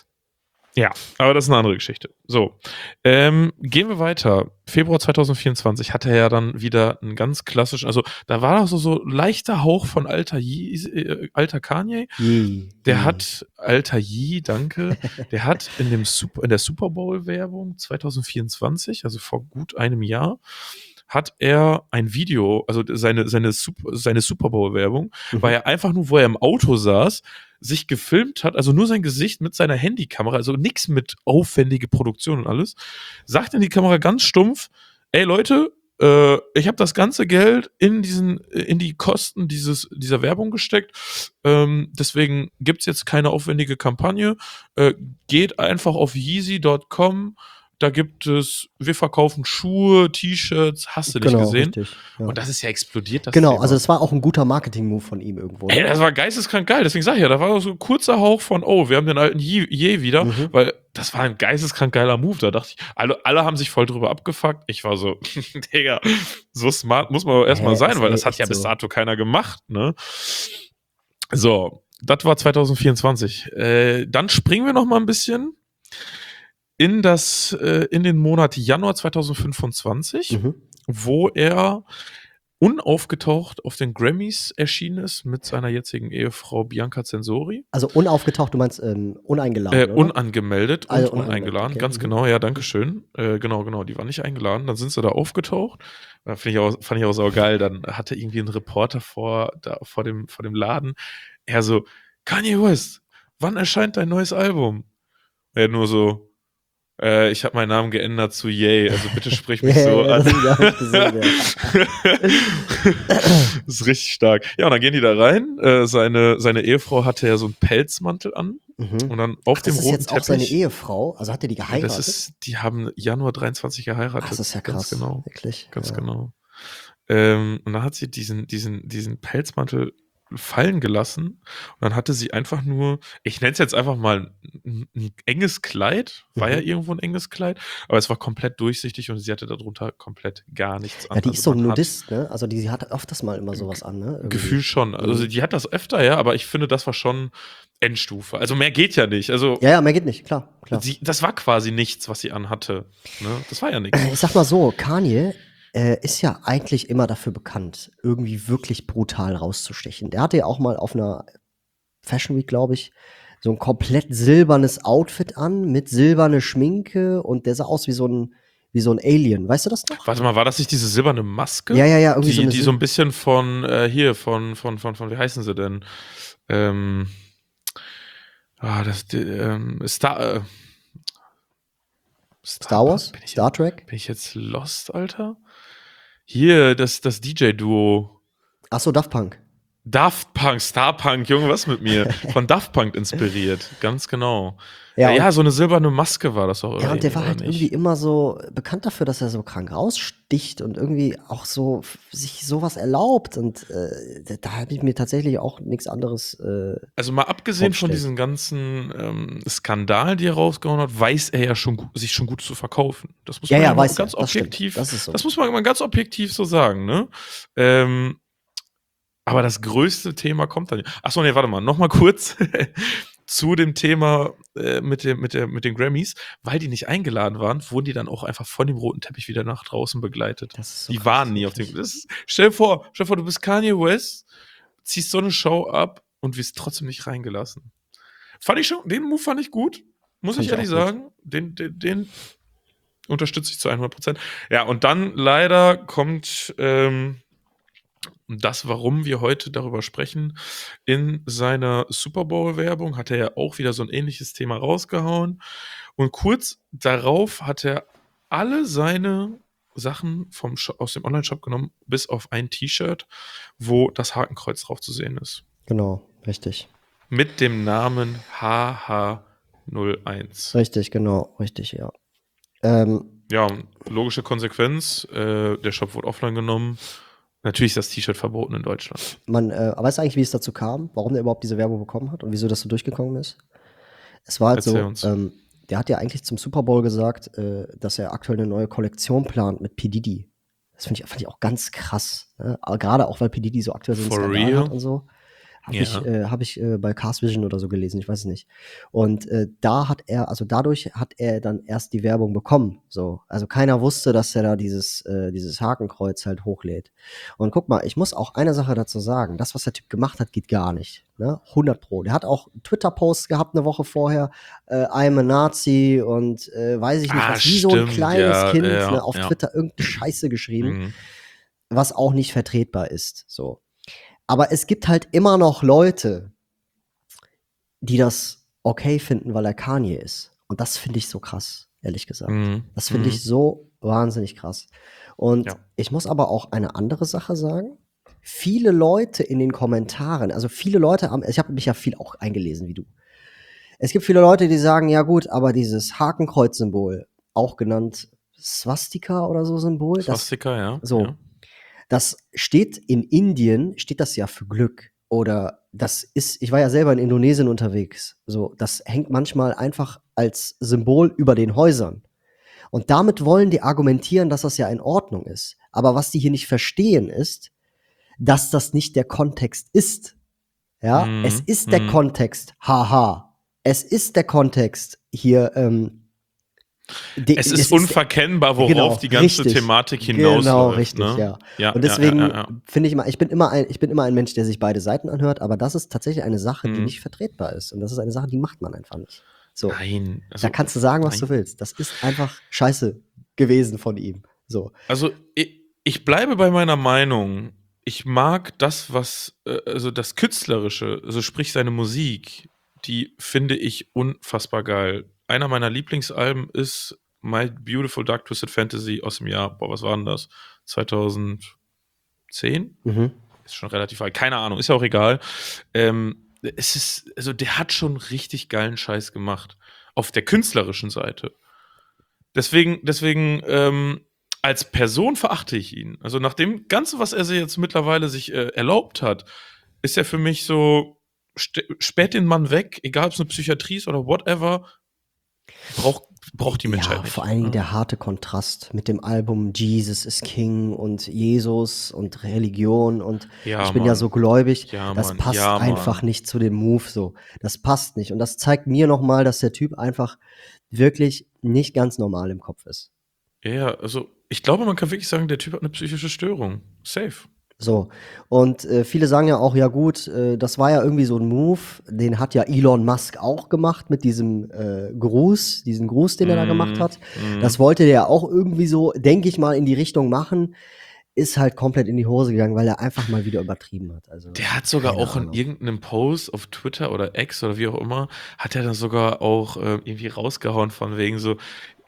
[SPEAKER 2] Ja, aber das ist eine andere Geschichte. So, ähm, gehen wir weiter. Februar zwanzig vierundzwanzig hatte er ja dann wieder einen ganz klassischen, also da war doch so, so leichter Hauch von alter Yee, äh, alter Kanye.
[SPEAKER 1] Yee,
[SPEAKER 2] Der
[SPEAKER 1] Yee.
[SPEAKER 2] hat, alter Yee, danke, der hat in, dem Super, in der Super Bowl-Werbung zwanzig vierundzwanzig, also vor gut einem Jahr, hat er ein Video, also seine, seine, Super, seine Super Bowl-Werbung,
[SPEAKER 1] Mhm.
[SPEAKER 2] war ja einfach nur, wo er im Auto saß, sich gefilmt hat, also nur sein Gesicht mit seiner Handykamera, also nichts mit aufwendige Produktion und alles, sagt in die Kamera ganz stumpf, ey Leute, äh, ich habe das ganze Geld in diesen, in die Kosten dieses, dieser Werbung gesteckt, ähm, deswegen gibt's jetzt keine aufwendige Kampagne, äh, geht einfach auf yeezy Punkt com, da gibt es, wir verkaufen Schuhe, T-Shirts, hast du nicht
[SPEAKER 1] Genau,
[SPEAKER 2] gesehen?
[SPEAKER 1] richtig. Ja.
[SPEAKER 2] Und das ist ja explodiert, das
[SPEAKER 1] Genau,
[SPEAKER 2] Thema.
[SPEAKER 1] also das war auch ein guter Marketing-Move von ihm irgendwo.
[SPEAKER 2] Ey,
[SPEAKER 1] Ne?
[SPEAKER 2] das war geisteskrank geil, deswegen sag ich ja, da war so ein kurzer Hauch von, oh, wir haben den alten Je, Je wieder,
[SPEAKER 1] Mhm.
[SPEAKER 2] weil das war ein geisteskrank geiler Move, da dachte ich, alle, alle haben sich voll drüber abgefuckt, ich war so, Digga, so smart muss man aber erstmal
[SPEAKER 1] Hä,
[SPEAKER 2] sein,
[SPEAKER 1] ist
[SPEAKER 2] weil
[SPEAKER 1] ey
[SPEAKER 2] das hat
[SPEAKER 1] echt
[SPEAKER 2] ja bis
[SPEAKER 1] so.
[SPEAKER 2] dato keiner gemacht, ne? So, das war zwanzig vierundzwanzig. Äh, dann springen wir noch mal ein bisschen in das, äh, in den Monat Januar zwanzig fünfundzwanzig,
[SPEAKER 1] Mhm.
[SPEAKER 2] wo er unaufgetaucht auf den Grammys erschienen ist mit seiner jetzigen Ehefrau Bianca Censori.
[SPEAKER 1] Also unaufgetaucht, du meinst ähm, uneingeladen,
[SPEAKER 2] Äh,
[SPEAKER 1] oder?
[SPEAKER 2] unangemeldet und
[SPEAKER 1] Also
[SPEAKER 2] uneingeladen,
[SPEAKER 1] unangemeldet, okay.
[SPEAKER 2] ganz
[SPEAKER 1] Mhm.
[SPEAKER 2] genau, ja, danke schön. Äh, genau, genau, die war nicht eingeladen, dann sind sie da aufgetaucht. Da find ich auch, fand ich auch sau geil. Dann hatte irgendwie ein Reporter vor, da, vor, dem, vor dem Laden, er so, Kanye West, wann erscheint dein neues Album? Er nur so, äh, ich habe meinen Namen geändert zu Ye, also bitte sprich mich
[SPEAKER 1] Ja,
[SPEAKER 2] so
[SPEAKER 1] ja,
[SPEAKER 2] an.
[SPEAKER 1] das hab ich gesehen,
[SPEAKER 2] Das ist richtig stark. Ja, und dann gehen die da rein. Äh, seine, seine Ehefrau hatte ja so einen Pelzmantel an.
[SPEAKER 1] Mhm.
[SPEAKER 2] Und dann auf
[SPEAKER 1] Ach,
[SPEAKER 2] dem
[SPEAKER 1] das ist
[SPEAKER 2] roten
[SPEAKER 1] jetzt auch seine
[SPEAKER 2] Teppich.
[SPEAKER 1] Ehefrau? Also hat er die
[SPEAKER 2] Ja,
[SPEAKER 1] geheiratet?
[SPEAKER 2] das ist, die haben Januar dreiundzwanzig geheiratet.
[SPEAKER 1] Ach, das ist ja
[SPEAKER 2] Ganz
[SPEAKER 1] krass,
[SPEAKER 2] genau.
[SPEAKER 1] wirklich.
[SPEAKER 2] Ganz
[SPEAKER 1] Ja.
[SPEAKER 2] genau. Ähm, und dann hat sie diesen, diesen, diesen Pelzmantel fallen gelassen. Und dann hatte sie einfach nur, ich nenne es jetzt einfach mal ein, ein enges Kleid. War
[SPEAKER 1] Mhm.
[SPEAKER 2] ja irgendwo ein enges Kleid. Aber es war komplett durchsichtig und sie hatte darunter komplett gar nichts an.
[SPEAKER 1] Ja, die
[SPEAKER 2] Also
[SPEAKER 1] ist so
[SPEAKER 2] man hat-
[SPEAKER 1] Nudist, ne? Also die, die hat öfters mal immer sowas an, ne? Irgendwie.
[SPEAKER 2] Gefühl schon. Also
[SPEAKER 1] Mhm.
[SPEAKER 2] die hat das öfter, ja, aber ich finde, das war schon Endstufe. Also mehr geht ja nicht. Also
[SPEAKER 1] Ja, ja, mehr geht nicht, klar, klar.
[SPEAKER 2] sie, das war quasi nichts, was sie anhatte. Ne? Das war ja nichts.
[SPEAKER 1] Ich sag mal so, Kanye äh, ist ja eigentlich immer dafür bekannt, irgendwie wirklich brutal rauszustechen. Der hatte ja auch mal auf einer Fashion Week, glaube ich, so ein komplett silbernes Outfit an mit silberne Schminke und der sah aus wie so ein, wie so ein Alien. Weißt du das noch?
[SPEAKER 2] Warte mal, war das nicht diese silberne Maske?
[SPEAKER 1] Ja, ja, ja, irgendwie
[SPEAKER 2] die,
[SPEAKER 1] so eine
[SPEAKER 2] die
[SPEAKER 1] Sil-
[SPEAKER 2] so ein bisschen von äh, hier, von, von, von, von, wie heißen sie denn? Ähm, ah, das, die, ähm, Star, äh,
[SPEAKER 1] Star Wars?
[SPEAKER 2] Bin ich,
[SPEAKER 1] Star Trek?
[SPEAKER 2] bin ich jetzt lost, Alter? Hier, das, das D J-Duo.
[SPEAKER 1] Achso, Daft Punk.
[SPEAKER 2] Daft Punk, Starpunk, Junge, was mit mir? Von Daft Punk inspiriert, ganz genau.
[SPEAKER 1] Ja,
[SPEAKER 2] Ja,
[SPEAKER 1] und,
[SPEAKER 2] ja, so eine silberne Maske war das auch
[SPEAKER 1] ja, und der war
[SPEAKER 2] oder
[SPEAKER 1] halt irgendwie
[SPEAKER 2] nicht?
[SPEAKER 1] immer so bekannt dafür, dass er so krank raussticht und irgendwie auch so f- sich sowas erlaubt. Und äh, da da habe ich mir tatsächlich auch nichts anderes äh,
[SPEAKER 2] Also mal abgesehen von
[SPEAKER 1] vorgestellt.
[SPEAKER 2] diesen ganzen ähm, Skandalen, die er rausgehauen hat, weiß er ja schon, gu- sich schon gut zu verkaufen. Das muss
[SPEAKER 1] Ja,
[SPEAKER 2] man ja
[SPEAKER 1] ja,
[SPEAKER 2] mal
[SPEAKER 1] weiß er,
[SPEAKER 2] ganz
[SPEAKER 1] das stimmt.
[SPEAKER 2] objektiv,
[SPEAKER 1] Das ist so.
[SPEAKER 2] das muss man mal ganz objektiv so sagen, ne? Ähm, aber das größte Thema kommt dann. Achso, nee, warte mal, nochmal kurz zu dem Thema äh, mit, dem, mit, der, mit den Grammys. Weil die nicht eingeladen waren, wurden die dann auch einfach von dem roten Teppich wieder nach draußen begleitet.
[SPEAKER 1] Das ist so
[SPEAKER 2] Die
[SPEAKER 1] krass,
[SPEAKER 2] waren nie auf dem.
[SPEAKER 1] wirklich.
[SPEAKER 2] Das ist, stell dir vor, stell dir vor, du bist Kanye West, ziehst so eine Show ab und wirst trotzdem nicht reingelassen. Fand ich schon, den Move fand ich gut, muss
[SPEAKER 1] Fand
[SPEAKER 2] ich
[SPEAKER 1] ich
[SPEAKER 2] ehrlich
[SPEAKER 1] auch gut.
[SPEAKER 2] sagen. Den, den, den unterstütze ich zu hundert Prozent. Ja, und dann leider kommt ähm, das, warum wir heute darüber sprechen. In seiner Super Bowl-Werbung hat er ja auch wieder so ein ähnliches Thema rausgehauen. Und kurz darauf hat er alle seine Sachen vom Sho- aus dem Online-Shop genommen, bis auf ein T-Shirt, wo das Hakenkreuz drauf zu sehen ist.
[SPEAKER 1] Genau, richtig.
[SPEAKER 2] Mit dem Namen H H null eins.
[SPEAKER 1] Richtig, genau, richtig, ja. Ähm,
[SPEAKER 2] Ja, logische Konsequenz. Äh, der Shop wurde offline genommen. Natürlich ist das T-Shirt verboten in Deutschland.
[SPEAKER 1] man äh, weißt du eigentlich, wie es dazu kam, warum der überhaupt diese Werbung bekommen hat und wieso das so durchgekommen ist? Es war halt
[SPEAKER 2] Erzähl
[SPEAKER 1] so,
[SPEAKER 2] uns.
[SPEAKER 1] ähm, der hat ja eigentlich zum Super Bowl gesagt, äh, dass er aktuell eine neue Kollektion plant mit P. Diddy. Das finde ich, fand ich auch ganz krass. Ne? Aber gerade auch, weil P. Diddy so aktuell so einen
[SPEAKER 2] For
[SPEAKER 1] Skandal hat
[SPEAKER 2] real?
[SPEAKER 1] und so. Habe
[SPEAKER 2] Ja.
[SPEAKER 1] ich, äh, hab ich äh, bei Cars Vision oder so gelesen, ich weiß es nicht. Und äh, da hat er, also dadurch hat er dann erst die Werbung bekommen. So. Also keiner wusste, dass er da dieses, äh, dieses Hakenkreuz halt hochlädt. Und guck mal, ich muss auch eine Sache dazu sagen. Das, was der Typ gemacht hat, geht gar nicht. Ne? hundert Pro. Der hat auch Twitter-Posts gehabt eine Woche vorher. Äh, I'm a Nazi und äh, weiß ich nicht
[SPEAKER 2] Ah,
[SPEAKER 1] was. Wie so ein
[SPEAKER 2] stimmt,
[SPEAKER 1] kleines
[SPEAKER 2] ja,
[SPEAKER 1] Kind
[SPEAKER 2] ja,
[SPEAKER 1] ne, auf
[SPEAKER 2] ja.
[SPEAKER 1] Twitter irgendeine Scheiße geschrieben,
[SPEAKER 2] Mhm.
[SPEAKER 1] was auch nicht vertretbar ist. So. Aber es gibt halt immer noch Leute, die das okay finden, weil er Kanye ist. Und das finde ich so krass, ehrlich gesagt.
[SPEAKER 2] Mhm.
[SPEAKER 1] Das finde
[SPEAKER 2] Mhm.
[SPEAKER 1] ich so wahnsinnig krass. Und
[SPEAKER 2] Ja.
[SPEAKER 1] ich muss aber auch eine andere Sache sagen. Viele Leute in den Kommentaren, also viele Leute haben, ich habe mich ja viel auch eingelesen wie du. Es gibt viele Leute, die sagen, ja gut, aber dieses Hakenkreuz-Symbol, auch genannt Swastika oder so Symbol, das,
[SPEAKER 2] Swastika, ja.
[SPEAKER 1] so,
[SPEAKER 2] ja.
[SPEAKER 1] das steht in Indien, steht das ja für Glück. Oder das ist, ich war ja selber in Indonesien unterwegs. So, das hängt manchmal einfach als Symbol über den Häusern. Und damit wollen die argumentieren, dass das ja in Ordnung ist. Aber was die hier nicht verstehen ist, dass das nicht der Kontext ist. Ja,
[SPEAKER 2] Mhm.
[SPEAKER 1] es ist der
[SPEAKER 2] Mhm.
[SPEAKER 1] Kontext. Haha. Es ist der Kontext hier. Ähm, die,
[SPEAKER 2] Es
[SPEAKER 1] das
[SPEAKER 2] ist unverkennbar, worauf
[SPEAKER 1] genau,
[SPEAKER 2] die ganze
[SPEAKER 1] richtig.
[SPEAKER 2] Thematik
[SPEAKER 1] Genau,
[SPEAKER 2] hinausläuft.
[SPEAKER 1] richtig,
[SPEAKER 2] ne?
[SPEAKER 1] ja.
[SPEAKER 2] Ja,
[SPEAKER 1] Und
[SPEAKER 2] ja,
[SPEAKER 1] deswegen
[SPEAKER 2] ja, ja, ja.
[SPEAKER 1] finde ich immer, ich bin immer ein, ich bin immer ein Mensch, der sich beide Seiten anhört, aber das ist tatsächlich eine Sache, die
[SPEAKER 2] Mhm.
[SPEAKER 1] nicht vertretbar ist. Und das ist eine Sache, die macht man einfach nicht. So,
[SPEAKER 2] Nein. Also,
[SPEAKER 1] da kannst du sagen, was
[SPEAKER 2] nein.
[SPEAKER 1] du willst. Das ist einfach scheiße gewesen von ihm. So.
[SPEAKER 2] Also, ich, ich bleibe bei meiner Meinung. Ich mag das, was, äh, also das Künstlerische, also sprich seine Musik, die finde ich unfassbar geil. Einer meiner Lieblingsalben ist My Beautiful Dark Twisted Fantasy aus dem Jahr, boah, was war denn das? zweitausendzehn?
[SPEAKER 1] Mhm.
[SPEAKER 2] Ist schon relativ alt, keine Ahnung, ist ja auch egal. Ähm, es ist, also der hat schon richtig geilen Scheiß gemacht. Auf der künstlerischen Seite. Deswegen, deswegen, ähm, als Person verachte ich ihn. Also nach dem Ganzen, was er sich jetzt mittlerweile sich äh, erlaubt hat, ist er für mich so, st- sperrt den Mann weg, egal ob es eine Psychiatrie ist oder whatever, braucht, braucht die Menschheit
[SPEAKER 1] Ja,
[SPEAKER 2] nicht.
[SPEAKER 1] vor allen Dingen
[SPEAKER 2] ne?
[SPEAKER 1] der harte Kontrast mit dem Album Jesus is King und Jesus und Religion und
[SPEAKER 2] Ja,
[SPEAKER 1] ich bin ja
[SPEAKER 2] Mann.
[SPEAKER 1] so gläubig.
[SPEAKER 2] Ja,
[SPEAKER 1] Das
[SPEAKER 2] Mann.
[SPEAKER 1] passt
[SPEAKER 2] Ja,
[SPEAKER 1] einfach
[SPEAKER 2] Mann.
[SPEAKER 1] nicht zu dem Move so. Das passt nicht. Und das zeigt mir nochmal, dass der Typ einfach wirklich nicht ganz normal im Kopf ist.
[SPEAKER 2] Ja, ja, also ich glaube, man kann wirklich sagen, der Typ hat eine psychische Störung. Safe.
[SPEAKER 1] So. Und äh, viele sagen ja auch, ja gut, äh, das war ja irgendwie so ein Move, den hat ja Elon Musk auch gemacht mit diesem äh, Gruß, diesen Gruß, den er da gemacht
[SPEAKER 2] Mm,
[SPEAKER 1] hat.
[SPEAKER 2] mm.
[SPEAKER 1] Das wollte der auch irgendwie so, denke ich mal, in die Richtung machen. Ist halt komplett in die Hose gegangen, weil er einfach mal wieder übertrieben hat. Also,
[SPEAKER 2] Der hat sogar
[SPEAKER 1] keine
[SPEAKER 2] auch in
[SPEAKER 1] Ahnung.
[SPEAKER 2] irgendeinem Post auf Twitter oder X oder wie auch immer, hat er dann sogar auch äh, irgendwie rausgehauen von wegen so,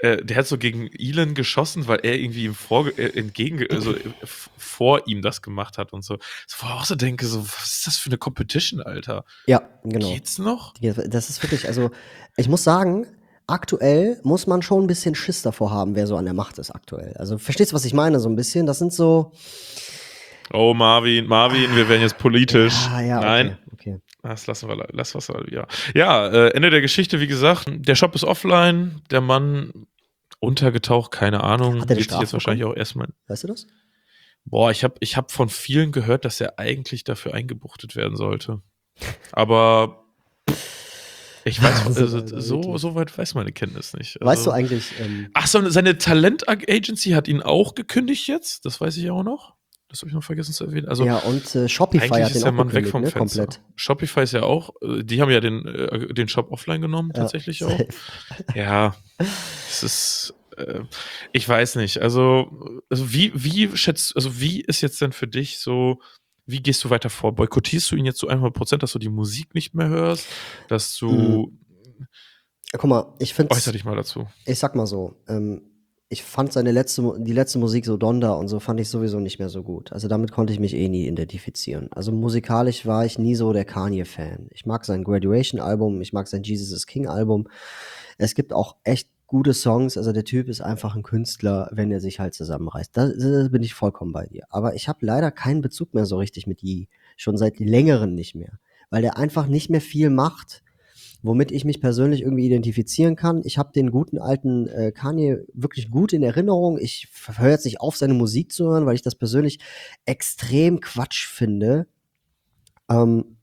[SPEAKER 2] äh, der hat so gegen Elon geschossen, weil er irgendwie ihm vor, äh, entgegen, also äh, f- vor ihm das gemacht hat und so. So, wo ich auch so denke, so, was ist das für eine Competition, Alter?
[SPEAKER 1] Ja, genau.
[SPEAKER 2] Geht's noch?
[SPEAKER 1] Ja, das ist wirklich, also ich muss sagen, aktuell muss man schon ein bisschen Schiss davor haben, wer so an der Macht ist aktuell. Also verstehst du, was ich meine? So ein bisschen. Das sind so.
[SPEAKER 2] Oh, Marvin, Marvin, wir werden jetzt politisch.
[SPEAKER 1] Ja, ja,
[SPEAKER 2] Nein.
[SPEAKER 1] okay, okay.
[SPEAKER 2] Das lassen wir, lass was, ja. Ja, äh, Ende der Geschichte, wie gesagt, der Shop ist offline, der Mann untergetaucht, keine Ahnung.
[SPEAKER 1] Hat er eine
[SPEAKER 2] Wird sich
[SPEAKER 1] Strafe
[SPEAKER 2] jetzt wahrscheinlich
[SPEAKER 1] bekommen?
[SPEAKER 2] auch erstmal.
[SPEAKER 1] Weißt du das?
[SPEAKER 2] Boah, ich habe ich hab von vielen gehört, dass er eigentlich dafür eingebuchtet werden sollte. Aber ich weiß,
[SPEAKER 1] Also,
[SPEAKER 2] also,
[SPEAKER 1] Alter,
[SPEAKER 2] so,
[SPEAKER 1] wirklich.
[SPEAKER 2] so weit weiß meine Kenntnis nicht. Also,
[SPEAKER 1] Weißt du eigentlich, ähm,
[SPEAKER 2] ach so, seine Talent-Agency hat ihn auch gekündigt jetzt. Das weiß ich auch noch. Das habe ich noch vergessen zu erwähnen. Also,
[SPEAKER 1] ja, und äh, Shopify
[SPEAKER 2] eigentlich
[SPEAKER 1] hat
[SPEAKER 2] ist
[SPEAKER 1] den
[SPEAKER 2] der
[SPEAKER 1] auch
[SPEAKER 2] Mann weg
[SPEAKER 1] gekündigt,
[SPEAKER 2] vom
[SPEAKER 1] ne?
[SPEAKER 2] Fenster.
[SPEAKER 1] Komplett.
[SPEAKER 2] Shopify ist ja auch, äh, die haben ja den, äh, den Shop offline genommen,
[SPEAKER 1] Ja,
[SPEAKER 2] tatsächlich auch.
[SPEAKER 1] safe.
[SPEAKER 2] Ja, es ist, äh, ich weiß nicht. Also, also wie, wie schätzt, also wie ist jetzt denn für dich so, wie gehst du weiter vor? Boykottierst du ihn jetzt so hundert Prozent, dass du die Musik nicht mehr hörst, dass
[SPEAKER 1] Mhm.
[SPEAKER 2] du,
[SPEAKER 1] Guck mal, ich
[SPEAKER 2] äußer
[SPEAKER 1] finde,
[SPEAKER 2] dich mal dazu.
[SPEAKER 1] ich sag mal so, ähm, ich fand seine letzte, Mu- die letzte Musik so Donda und so fand ich sowieso nicht mehr so gut. Also damit konnte ich mich eh nie identifizieren. Also musikalisch war ich nie so der Kanye-Fan. Ich mag sein Graduation-Album, ich mag sein Jesus is King-Album. Es gibt auch echt gute Songs. Also der Typ ist einfach ein Künstler, wenn er sich halt zusammenreißt. Da, da bin ich vollkommen bei dir. Aber ich habe leider keinen Bezug mehr so richtig mit Yee. Schon seit längerem nicht mehr. Weil der einfach nicht mehr viel macht, womit ich mich persönlich irgendwie identifizieren kann. Ich habe den guten alten äh, Kanye wirklich gut in Erinnerung. Ich höre jetzt nicht auf, seine Musik zu hören, weil ich das persönlich extrem Quatsch finde. Ähm,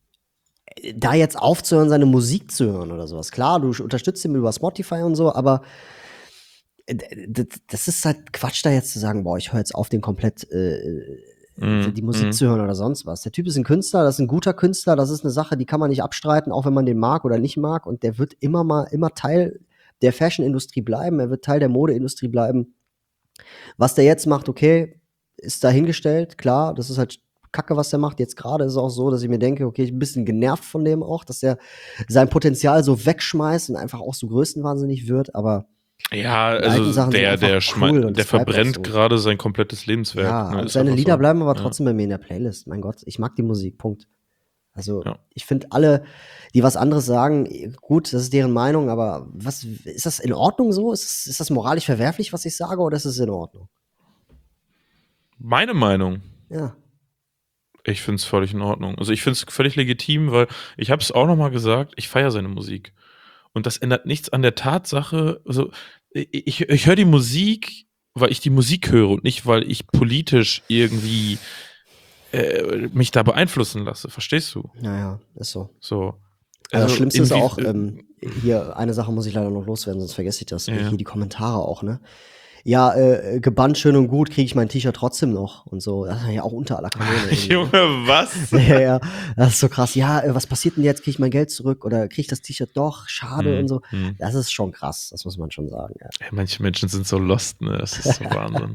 [SPEAKER 1] da jetzt aufzuhören, seine Musik zu hören oder sowas. Klar, du unterstützt ihn über Spotify und so, aber äh, d- d- das ist halt Quatsch, da jetzt zu sagen, boah, ich höre jetzt auf, den komplett äh,
[SPEAKER 2] Mhm,
[SPEAKER 1] die Musik
[SPEAKER 2] mhm.
[SPEAKER 1] zu hören oder sonst was. Der Typ ist ein Künstler, das ist ein guter Künstler, das ist eine Sache, die kann man nicht abstreiten, auch wenn man den mag oder nicht mag. Und der wird immer mal, immer Teil der Fashion-Industrie bleiben, er wird Teil der Modeindustrie bleiben. Was der jetzt macht, okay, ist dahingestellt, klar, das ist halt Kacke, was der macht. Jetzt gerade ist es auch so, dass ich mir denke, okay, ich bin ein bisschen genervt von dem auch, dass er sein Potenzial so wegschmeißt und einfach auch so größenwahnsinnig wird, aber
[SPEAKER 2] Ja,
[SPEAKER 1] die alten
[SPEAKER 2] also
[SPEAKER 1] Sachen sind
[SPEAKER 2] der,
[SPEAKER 1] einfach
[SPEAKER 2] der,
[SPEAKER 1] cool
[SPEAKER 2] schmei-
[SPEAKER 1] und
[SPEAKER 2] der
[SPEAKER 1] das bleibt auch
[SPEAKER 2] verbrennt
[SPEAKER 1] so.
[SPEAKER 2] gerade sein komplettes Lebenswerk.
[SPEAKER 1] Ja,
[SPEAKER 2] Ne?
[SPEAKER 1] und
[SPEAKER 2] Ist
[SPEAKER 1] seine
[SPEAKER 2] einfach
[SPEAKER 1] Lieder
[SPEAKER 2] so.
[SPEAKER 1] bleiben aber
[SPEAKER 2] Ja.
[SPEAKER 1] trotzdem bei mir in der Playlist. Mein Gott, ich mag die Musik, Punkt. Also,
[SPEAKER 2] Ja.
[SPEAKER 1] ich finde alle, die was anderes sagen, gut, das ist deren Meinung, aber was ist das in Ordnung so? Ist das, ist das moralisch verwerflich, was ich sage, oder ist es in Ordnung?
[SPEAKER 2] Meine Meinung.
[SPEAKER 1] Ja.
[SPEAKER 2] Ich finde es völlig in Ordnung. Also ich finde es völlig legitim, weil ich habe es auch nochmal gesagt, ich feiere seine Musik. Und das ändert nichts an der Tatsache, also ich, ich, ich höre die Musik, weil ich die Musik höre und nicht, weil ich politisch irgendwie äh, mich da beeinflussen lasse. Verstehst du?
[SPEAKER 1] Naja, ist so.
[SPEAKER 2] So.
[SPEAKER 1] Also, das Schlimmste ist
[SPEAKER 2] inwie-
[SPEAKER 1] auch, ähm, hier, eine Sache muss ich leider noch loswerden, sonst vergesse ich das.
[SPEAKER 2] Ja.
[SPEAKER 1] Hier die Kommentare auch, ne? Ja, äh, gebannt schön und gut, kriege ich mein T-Shirt trotzdem noch und so. Das ist ja auch unter aller Kanone. irgendwie, ne?
[SPEAKER 2] Junge, was?
[SPEAKER 1] Ja, ja, das ist so krass. Ja, äh, was passiert denn jetzt? Kriege ich mein Geld zurück oder kriege ich das T-Shirt doch? Schade
[SPEAKER 2] Hm,
[SPEAKER 1] und so.
[SPEAKER 2] hm.
[SPEAKER 1] Das ist schon krass, das muss man schon sagen. Ja,
[SPEAKER 2] Ey, manche Menschen sind so lost, ne? Das ist so Wahnsinn.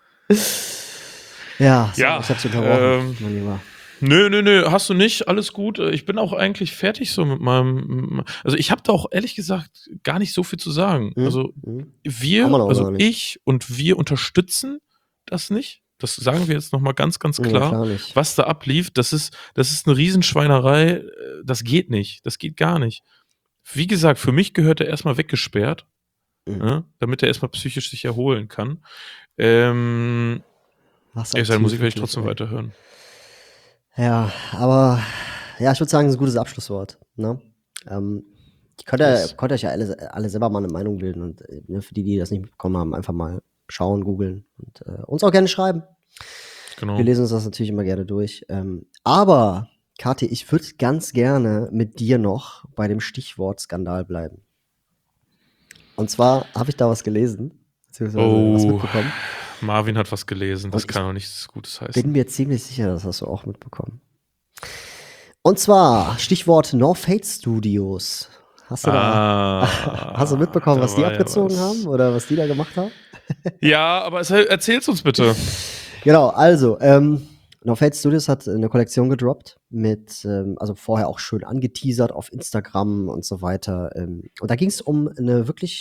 [SPEAKER 1] ja, so,
[SPEAKER 2] Ja,
[SPEAKER 1] ich hab's unterbrochen,
[SPEAKER 2] ähm,
[SPEAKER 1] mein Lieber.
[SPEAKER 2] Nö, nö, nö, hast du nicht, alles gut. Ich bin auch eigentlich fertig so mit meinem. Also ich habe da auch ehrlich gesagt gar nicht so viel zu sagen.
[SPEAKER 1] Hm?
[SPEAKER 2] Also
[SPEAKER 1] Hm? Haben
[SPEAKER 2] wir,
[SPEAKER 1] wir noch
[SPEAKER 2] also
[SPEAKER 1] gar nicht.
[SPEAKER 2] ich und wir unterstützen das nicht. Das sagen wir jetzt nochmal ganz, ganz
[SPEAKER 1] Ja,
[SPEAKER 2] klar.
[SPEAKER 1] klar nicht.
[SPEAKER 2] Was da ablief, das ist, das ist eine Riesenschweinerei. äh, Das geht nicht. Das geht gar nicht. Wie gesagt, für mich gehört er erstmal weggesperrt,
[SPEAKER 1] Mhm.
[SPEAKER 2] ne, damit er erstmal psychisch sich erholen kann. Ähm,
[SPEAKER 1] Was
[SPEAKER 2] ja,
[SPEAKER 1] ein
[SPEAKER 2] seine
[SPEAKER 1] Typ,
[SPEAKER 2] Musik werde ich
[SPEAKER 1] wirklich,
[SPEAKER 2] trotzdem
[SPEAKER 1] ey.
[SPEAKER 2] weiterhören.
[SPEAKER 1] Ja, aber ja, ich würde sagen, das ist ein gutes Abschlusswort. Ne? Ähm, ich könnt, ihr,
[SPEAKER 2] Yes.
[SPEAKER 1] könnt euch ja alle, alle selber mal eine Meinung bilden und äh, ne, für die, die das nicht mitbekommen haben, einfach mal schauen, googeln und äh, uns auch gerne schreiben.
[SPEAKER 2] Genau.
[SPEAKER 1] Wir lesen uns das natürlich immer gerne durch. Ähm, aber, Kathi, ich würde ganz gerne mit dir noch bei dem Stichwort Skandal bleiben. Und zwar habe ich da was gelesen, beziehungsweise was
[SPEAKER 2] Oh,
[SPEAKER 1] mitbekommen.
[SPEAKER 2] Marvin hat was gelesen. Das
[SPEAKER 1] Und ich
[SPEAKER 2] kann doch nichts Gutes heißen.
[SPEAKER 1] Bin mir ziemlich sicher, das hast du auch mitbekommen. Und zwar Stichwort No Fate Studios. Hast du da,
[SPEAKER 2] Ah,
[SPEAKER 1] hast du mitbekommen,
[SPEAKER 2] da
[SPEAKER 1] was die
[SPEAKER 2] war ja
[SPEAKER 1] abgezogen
[SPEAKER 2] was.
[SPEAKER 1] haben oder was die da gemacht haben?
[SPEAKER 2] Ja, aber es- erzähl's uns bitte.
[SPEAKER 1] Genau, also, ähm, No Fate Studios hat eine Kollektion gedroppt mit, ähm, also vorher auch schön angeteasert auf Instagram und so weiter. Ähm, und da ging es um eine wirklich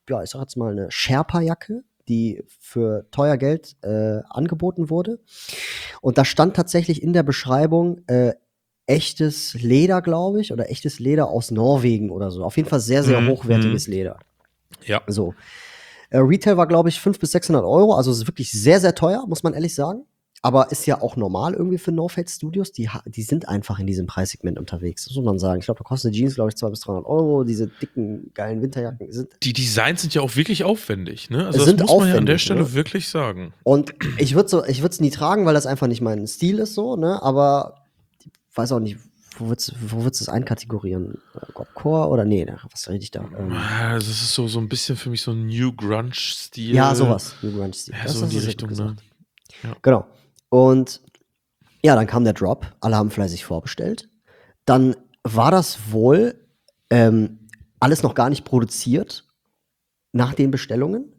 [SPEAKER 1] ja, ich sag jetzt mal, eine Sherpa-Jacke, die für teuer Geld äh, angeboten wurde. Und da stand tatsächlich in der Beschreibung äh, echtes Leder, glaube ich, oder echtes Leder aus Norwegen oder so. Auf jeden Fall sehr, sehr
[SPEAKER 2] Mhm,
[SPEAKER 1] hochwertiges Leder.
[SPEAKER 2] Ja.
[SPEAKER 1] So. Äh, Retail war, glaube ich, fünfhundert bis sechshundert Euro. Also es ist wirklich sehr, sehr teuer, muss man ehrlich sagen. Aber ist ja auch normal irgendwie für No Fade Studios. Die, ha- die sind einfach in diesem Preissegment unterwegs. Das muss man sagen. Ich glaube, da kostet eine Jeans, glaube ich, zweihundert bis dreihundert Euro. Diese dicken, geilen Winterjacken sind,
[SPEAKER 2] Die Designs sind ja auch wirklich aufwendig, ne? Also das
[SPEAKER 1] sind
[SPEAKER 2] muss man ja an der
[SPEAKER 1] aufwendig,
[SPEAKER 2] Stelle
[SPEAKER 1] ne?
[SPEAKER 2] wirklich sagen.
[SPEAKER 1] Und ich würde so, ich würde es nie tragen, weil das einfach nicht mein Stil ist, so, ne? Aber ich weiß auch nicht, wo würdest wo würdest du es einkategorieren? Äh, Gopcore oder nee, da- was rede ich da? Ähm,
[SPEAKER 2] Ah, Das ist so, so ein bisschen für mich so ein New Grunge-Stil.
[SPEAKER 1] ja, sowas. New Grunge Stil.
[SPEAKER 2] Ja,
[SPEAKER 1] Das
[SPEAKER 2] so in
[SPEAKER 1] hast
[SPEAKER 2] die
[SPEAKER 1] du sehr gut
[SPEAKER 2] Richtung, ne?
[SPEAKER 1] gesagt.
[SPEAKER 2] Ja.
[SPEAKER 1] Genau. Und ja, dann kam der Drop. Alle haben fleißig vorbestellt. Dann war das wohl ähm, alles noch gar nicht produziert nach den Bestellungen.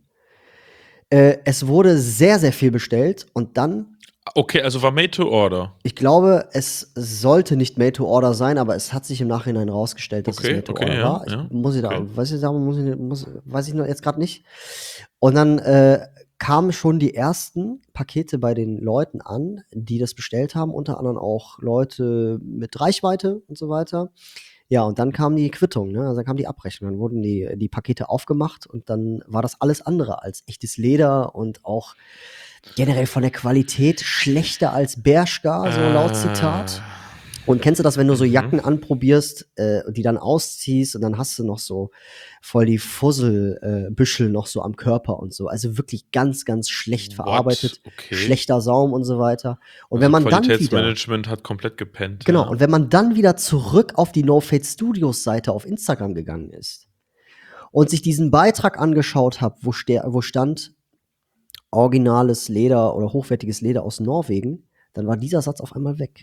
[SPEAKER 1] Äh, es wurde sehr, sehr viel bestellt und dann,
[SPEAKER 2] Okay, also war made to order.
[SPEAKER 1] ich glaube, es sollte nicht Made to Order sein, aber es hat sich im Nachhinein herausgestellt, dass es
[SPEAKER 2] Okay,
[SPEAKER 1] Made to
[SPEAKER 2] okay,
[SPEAKER 1] Order
[SPEAKER 2] ja,
[SPEAKER 1] war. Ich
[SPEAKER 2] ja,
[SPEAKER 1] muss ich da,
[SPEAKER 2] okay.
[SPEAKER 1] weiß ich, da muss ich, muss, weiß ich noch jetzt gerade nicht. Und dann äh, kamen schon die ersten Pakete bei den Leuten an, die das bestellt haben, unter anderem auch Leute mit Reichweite und so weiter. Ja, und dann kam die Quittung, ne? Also dann kam die Abrechnung, dann wurden die, die Pakete aufgemacht und dann war das alles andere als echtes Leder und auch generell von der Qualität schlechter als Bershka, so laut Zitat. Und kennst du das, wenn du so
[SPEAKER 2] Mhm.
[SPEAKER 1] Jacken anprobierst, äh, und die dann ausziehst und dann hast du noch so voll die Fusselbüschel äh, Büschel noch so am Körper und so. Also wirklich ganz, ganz schlecht
[SPEAKER 2] What?
[SPEAKER 1] verarbeitet,
[SPEAKER 2] Okay.
[SPEAKER 1] schlechter Saum und so weiter. Und
[SPEAKER 2] Also
[SPEAKER 1] wenn man dann wieder,
[SPEAKER 2] Qualitätsmanagement hat komplett gepennt.
[SPEAKER 1] genau,
[SPEAKER 2] Ja.
[SPEAKER 1] und wenn man dann wieder zurück auf die No Fade Studios Seite auf Instagram gegangen ist und sich diesen Beitrag angeschaut hat, wo, ste- wo stand originales Leder oder hochwertiges Leder aus Norwegen, dann war dieser Satz auf einmal weg.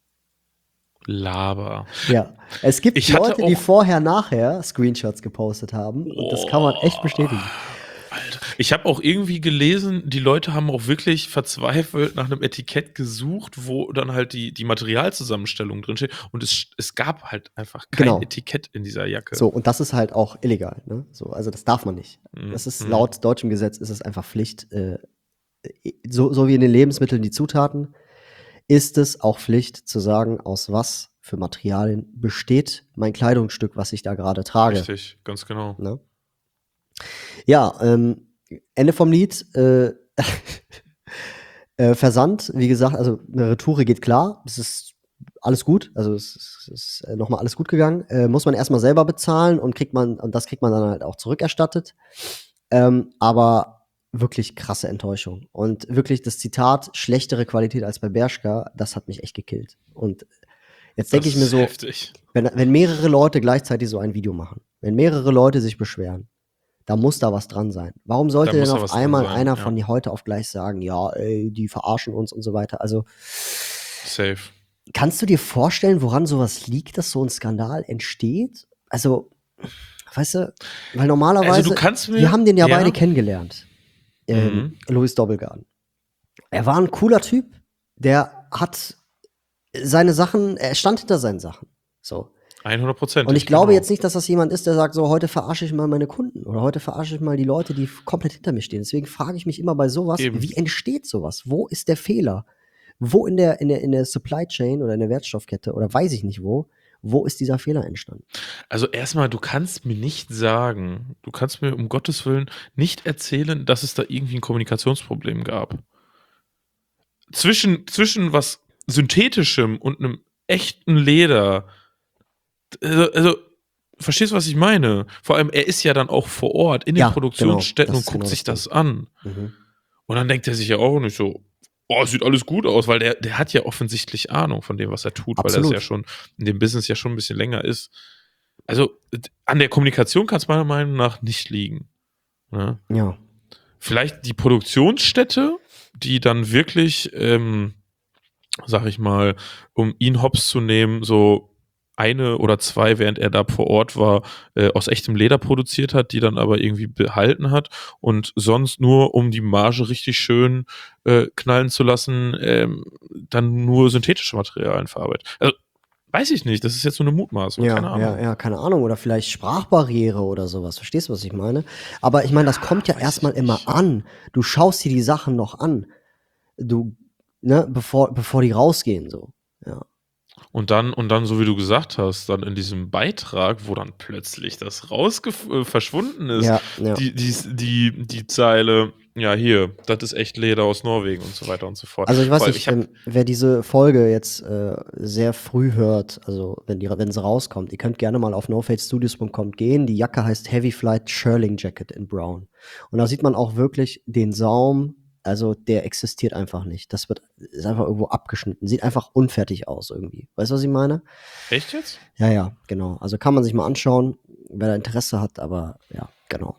[SPEAKER 2] Laber.
[SPEAKER 1] Ja, es gibt
[SPEAKER 2] Ich hatte
[SPEAKER 1] Leute, die
[SPEAKER 2] auch-
[SPEAKER 1] vorher, nachher Screenshots gepostet haben und das kann man echt bestätigen.
[SPEAKER 2] Alter. Ich habe auch irgendwie gelesen, die Leute haben auch wirklich verzweifelt nach einem Etikett gesucht, wo dann halt die, die Materialzusammenstellung drinsteht. Und es, es gab halt einfach kein
[SPEAKER 1] Genau.
[SPEAKER 2] Etikett in dieser Jacke.
[SPEAKER 1] So, und das ist halt auch illegal, ne? So, also das darf man nicht.
[SPEAKER 2] Mhm.
[SPEAKER 1] Das ist
[SPEAKER 2] Mhm.
[SPEAKER 1] laut deutschem Gesetz ist es einfach Pflicht, äh, so, so wie in den Lebensmitteln die Zutaten, ist es auch Pflicht zu sagen, aus was für Materialien besteht mein Kleidungsstück, was ich da gerade trage.
[SPEAKER 2] Richtig, ganz genau.
[SPEAKER 1] Ne? Ja, ähm, Ende vom Lied. Äh, äh, Versand, wie gesagt, also eine Retoure geht klar. Es ist alles gut. Also es ist, es ist nochmal alles gut gegangen. Äh, muss man erstmal selber bezahlen und kriegt man, und das kriegt man dann halt auch zurückerstattet. Ähm, aber wirklich krasse Enttäuschung. Und wirklich das Zitat, schlechtere Qualität als bei Bershka, das hat mich echt gekillt. Und jetzt denke
[SPEAKER 2] Das
[SPEAKER 1] ich mir
[SPEAKER 2] ist
[SPEAKER 1] so,
[SPEAKER 2] heftig.
[SPEAKER 1] wenn, wenn mehrere Leute gleichzeitig so ein Video machen, wenn mehrere Leute sich beschweren, da muss da was dran sein. Warum sollte
[SPEAKER 2] Da muss
[SPEAKER 1] denn
[SPEAKER 2] da
[SPEAKER 1] auf
[SPEAKER 2] was dran
[SPEAKER 1] einmal
[SPEAKER 2] sein,
[SPEAKER 1] einer
[SPEAKER 2] ja.
[SPEAKER 1] von heute auf gleich sagen, ja, ey, die verarschen uns und so weiter? Also,
[SPEAKER 2] Safe.
[SPEAKER 1] kannst du dir vorstellen, woran sowas liegt, dass so ein Skandal entsteht? Also, weißt du, weil normalerweise,
[SPEAKER 2] Also du kannst mir-
[SPEAKER 1] wir haben den ja,
[SPEAKER 2] ja.
[SPEAKER 1] beide kennengelernt, ähm,
[SPEAKER 2] Mhm.
[SPEAKER 1] Louis Doppelgarden. Er war ein cooler Typ, der hat seine Sachen, er stand hinter seinen Sachen. So.
[SPEAKER 2] hundert Prozent.
[SPEAKER 1] Und ich glaube
[SPEAKER 2] genau.
[SPEAKER 1] jetzt nicht, dass das jemand ist, der sagt, so, heute verarsche ich mal meine Kunden oder heute verarsche ich mal die Leute, die f- komplett hinter mir stehen. Deswegen frage ich mich immer bei sowas,
[SPEAKER 2] Eben.
[SPEAKER 1] wie entsteht sowas? Wo ist der Fehler? Wo in der, in der, in der Supply Chain oder in der Wertstoffkette oder weiß ich nicht wo, wo ist dieser Fehler entstanden?
[SPEAKER 2] Also erstmal, du kannst mir nicht sagen, du kannst mir um Gottes Willen nicht erzählen, dass es da irgendwie ein Kommunikationsproblem gab. Zwischen, zwischen was Synthetischem und einem echten Leder. Also, also, verstehst du, was ich meine? Vor allem, er ist ja dann auch vor Ort in den
[SPEAKER 1] Ja, genau.
[SPEAKER 2] Produktionsstätten
[SPEAKER 1] Das
[SPEAKER 2] und
[SPEAKER 1] ist
[SPEAKER 2] guckt
[SPEAKER 1] genau
[SPEAKER 2] sich
[SPEAKER 1] das
[SPEAKER 2] das an.
[SPEAKER 1] Mhm.
[SPEAKER 2] Und dann denkt er sich ja auch nicht so, oh, sieht alles gut aus, weil der, der hat ja offensichtlich Ahnung von dem, was er tut, weil er
[SPEAKER 1] Absolut.
[SPEAKER 2] ja schon in dem Business ja schon ein bisschen länger ist. Also an der Kommunikation kann es meiner Meinung nach nicht liegen. Ne?
[SPEAKER 1] Ja.
[SPEAKER 2] Vielleicht die Produktionsstätte, die dann wirklich, ähm, sag ich mal, um ihn hops zu nehmen, so eine oder zwei, während er da vor Ort war, äh, aus echtem Leder produziert hat, die dann aber irgendwie behalten hat und sonst nur, um die Marge richtig schön äh, knallen zu lassen, ähm, dann nur synthetische Materialien verarbeitet. Also Weiß ich nicht, das ist jetzt so eine Mutmaßung, keine
[SPEAKER 1] Ja,
[SPEAKER 2] Ahnung.
[SPEAKER 1] ja, ja, keine Ahnung. Oder vielleicht Sprachbarriere oder sowas. Verstehst du, was ich meine? Aber ich meine, das kommt ja
[SPEAKER 2] Weiß
[SPEAKER 1] erstmal
[SPEAKER 2] ich
[SPEAKER 1] immer
[SPEAKER 2] nicht.
[SPEAKER 1] an. Du schaust dir die Sachen noch an. Du, ne, bevor, bevor die rausgehen, so. Ja.
[SPEAKER 2] Und dann, und dann, so wie du gesagt hast, dann in diesem Beitrag, wo dann plötzlich das rausgef äh, verschwunden ist,
[SPEAKER 1] Ja, ja.
[SPEAKER 2] die, die, die, die Zeile, ja, hier, das ist echt Leder aus Norwegen und so weiter und so fort.
[SPEAKER 1] Also ich weiß
[SPEAKER 2] Vor allem,
[SPEAKER 1] nicht,
[SPEAKER 2] ich hab,
[SPEAKER 1] ähm, wer diese Folge jetzt äh, sehr früh hört, also wenn die, wenn sie rauskommt, ihr könnt gerne mal auf nofadestudios punkt com gehen. Die Jacke heißt Heavy Flight Shirling Jacket in Brown. Und da sieht man auch wirklich den Saum, also der existiert einfach nicht. Das wird, ist einfach irgendwo abgeschnitten. Sieht einfach unfertig aus irgendwie. Weißt du, was ich meine?
[SPEAKER 2] echt jetzt?
[SPEAKER 1] Ja, ja, genau. Also kann man sich mal anschauen, wer da Interesse hat, aber ja, genau.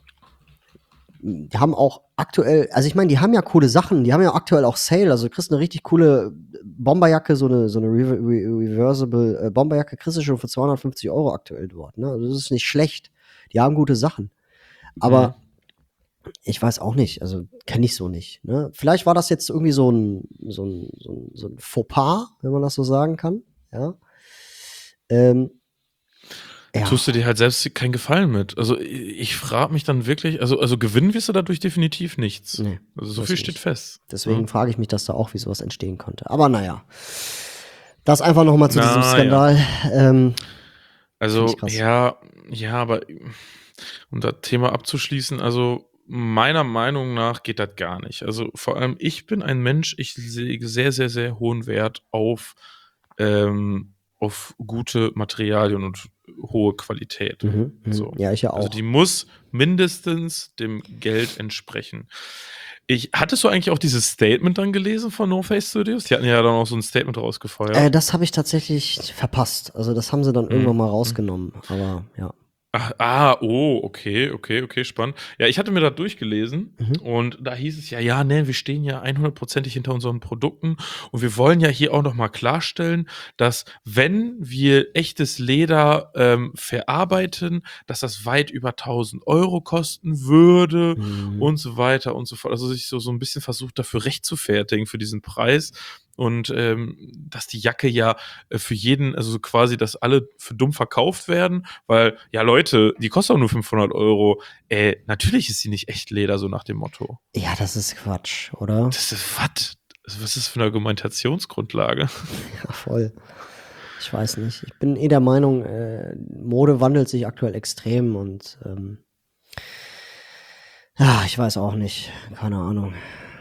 [SPEAKER 1] Die haben auch aktuell, also ich meine, die haben ja coole Sachen, die haben ja aktuell auch Sale, also du kriegst eine richtig coole Bomberjacke, so eine, so eine Re Re Reversible äh, Bomberjacke, kriegst du schon für zweihundertfünfzig Euro aktuell dort, ne? Also das ist nicht schlecht. Die haben gute Sachen. Aber
[SPEAKER 2] Mhm.
[SPEAKER 1] ich weiß auch nicht, also kenne ich so nicht, ne? Vielleicht war das jetzt irgendwie so ein, so ein, so ein, so ein Fauxpas, wenn man das so sagen kann, ja. Ähm, ja,
[SPEAKER 2] Tust du dir halt selbst keinen Gefallen mit. Also ich, ich frage mich dann wirklich, also, also gewinnen wirst du dadurch definitiv nichts.
[SPEAKER 1] nee,
[SPEAKER 2] Also so
[SPEAKER 1] das
[SPEAKER 2] viel steht
[SPEAKER 1] nicht.
[SPEAKER 2] fest.
[SPEAKER 1] Deswegen
[SPEAKER 2] Ne?
[SPEAKER 1] frage ich mich das da auch, wie sowas entstehen konnte. Aber naja. Das einfach noch mal zu diesem
[SPEAKER 2] Naja.
[SPEAKER 1] Skandal. Ähm, Finde ich
[SPEAKER 2] Also,
[SPEAKER 1] krass.
[SPEAKER 2] ja, ja, aber um das Thema abzuschließen, also meiner Meinung nach geht das gar nicht. Also vor allem, ich bin ein Mensch, ich lege sehr, sehr, sehr hohen Wert auf, ähm, auf gute Materialien und hohe Qualität.
[SPEAKER 1] Mhm, mhm.
[SPEAKER 2] So.
[SPEAKER 1] Ja, ich ja
[SPEAKER 2] Also
[SPEAKER 1] auch.
[SPEAKER 2] die muss mindestens dem Geld entsprechen. Ich, hattest du eigentlich auch dieses Statement dann gelesen von No Face Studios? Die hatten ja dann auch so ein Statement
[SPEAKER 1] Äh,
[SPEAKER 2] rausgefeuert.
[SPEAKER 1] das habe ich tatsächlich verpasst. Also das haben sie dann irgendwann
[SPEAKER 2] Mhm.
[SPEAKER 1] mal
[SPEAKER 2] Mhm.
[SPEAKER 1] rausgenommen. Aber ja.
[SPEAKER 2] Ach, ah, oh, okay, okay, okay, spannend. Ja, ich hatte mir das durchgelesen
[SPEAKER 1] Mhm.
[SPEAKER 2] und da hieß es ja, ja, ne, wir stehen ja hundertprozentig hinter unseren Produkten und wir wollen ja hier auch noch mal klarstellen, dass wenn wir echtes Leder ähm, verarbeiten, dass das weit über tausend Euro kosten würde
[SPEAKER 1] Mhm.
[SPEAKER 2] und so weiter und so fort. Also sich so, so ein bisschen versucht, dafür rechtfertigen für diesen Preis und ähm, dass die Jacke ja äh, für jeden, also so quasi, dass alle für dumm verkauft werden, weil, ja Leute, die kostet auch nur fünfhundert Euro. Äh, natürlich ist sie nicht echt Leder, so nach dem Motto.
[SPEAKER 1] Ja, das ist Quatsch, oder?
[SPEAKER 2] Das ist, was? Was ist das für eine Argumentationsgrundlage?
[SPEAKER 1] Ja, voll. Ich weiß nicht. Ich bin eh der Meinung, äh, Mode wandelt sich aktuell extrem und ähm, ja, ich weiß auch nicht. Keine Ahnung.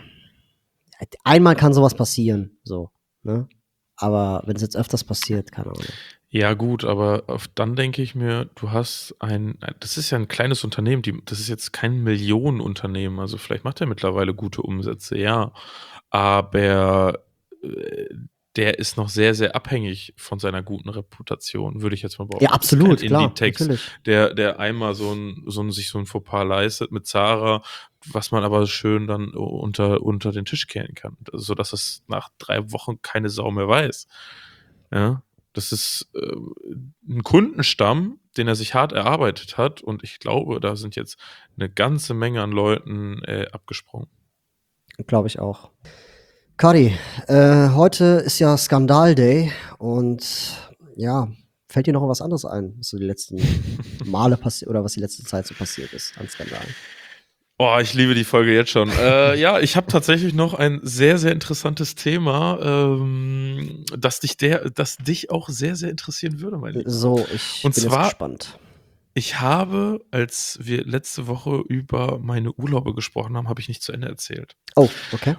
[SPEAKER 1] Einmal kann sowas passieren, so, ne? Aber wenn es jetzt öfters passiert, keine Ahnung.
[SPEAKER 2] Ja, gut, aber auf, dann denke ich mir, du hast ein, das ist ja ein kleines Unternehmen, die, das ist jetzt kein Millionenunternehmen, also vielleicht macht er mittlerweile gute Umsätze, ja, aber äh, der ist noch sehr, sehr abhängig von seiner guten Reputation, würde ich jetzt mal
[SPEAKER 1] Ja,
[SPEAKER 2] behaupten. Das ist kein
[SPEAKER 1] absolut, klar,
[SPEAKER 2] Indie-Text,
[SPEAKER 1] natürlich.
[SPEAKER 2] der, der einmal so ein, so ein, sich so ein Fauxpas leistet mit Zara, was man aber schön dann unter, unter den Tisch kehren kann, sodass es nach drei Wochen keine Sau mehr weiß. Ja. Das ist äh, ein Kundenstamm, den er sich hart erarbeitet hat. Und ich glaube, da sind jetzt eine ganze Menge an Leuten äh, abgesprungen.
[SPEAKER 1] Glaube ich auch. Cuddy, äh, heute ist ja Skandal-Day und ja, fällt dir noch was anderes ein, was so die letzten Male passiert oder was die letzte Zeit so passiert ist an Skandalen?
[SPEAKER 2] Oh, ich liebe die Folge jetzt schon. äh, ja, ich habe tatsächlich noch ein sehr, sehr interessantes Thema, ähm, das, dich der, das dich auch sehr, sehr interessieren würde, mein Lieber.
[SPEAKER 1] So, ich
[SPEAKER 2] Und
[SPEAKER 1] bin jetzt
[SPEAKER 2] zwar,
[SPEAKER 1] gespannt.
[SPEAKER 2] ich habe, als wir letzte Woche über meine Urlaube gesprochen haben, habe ich nicht zu Ende erzählt.
[SPEAKER 1] Oh, okay.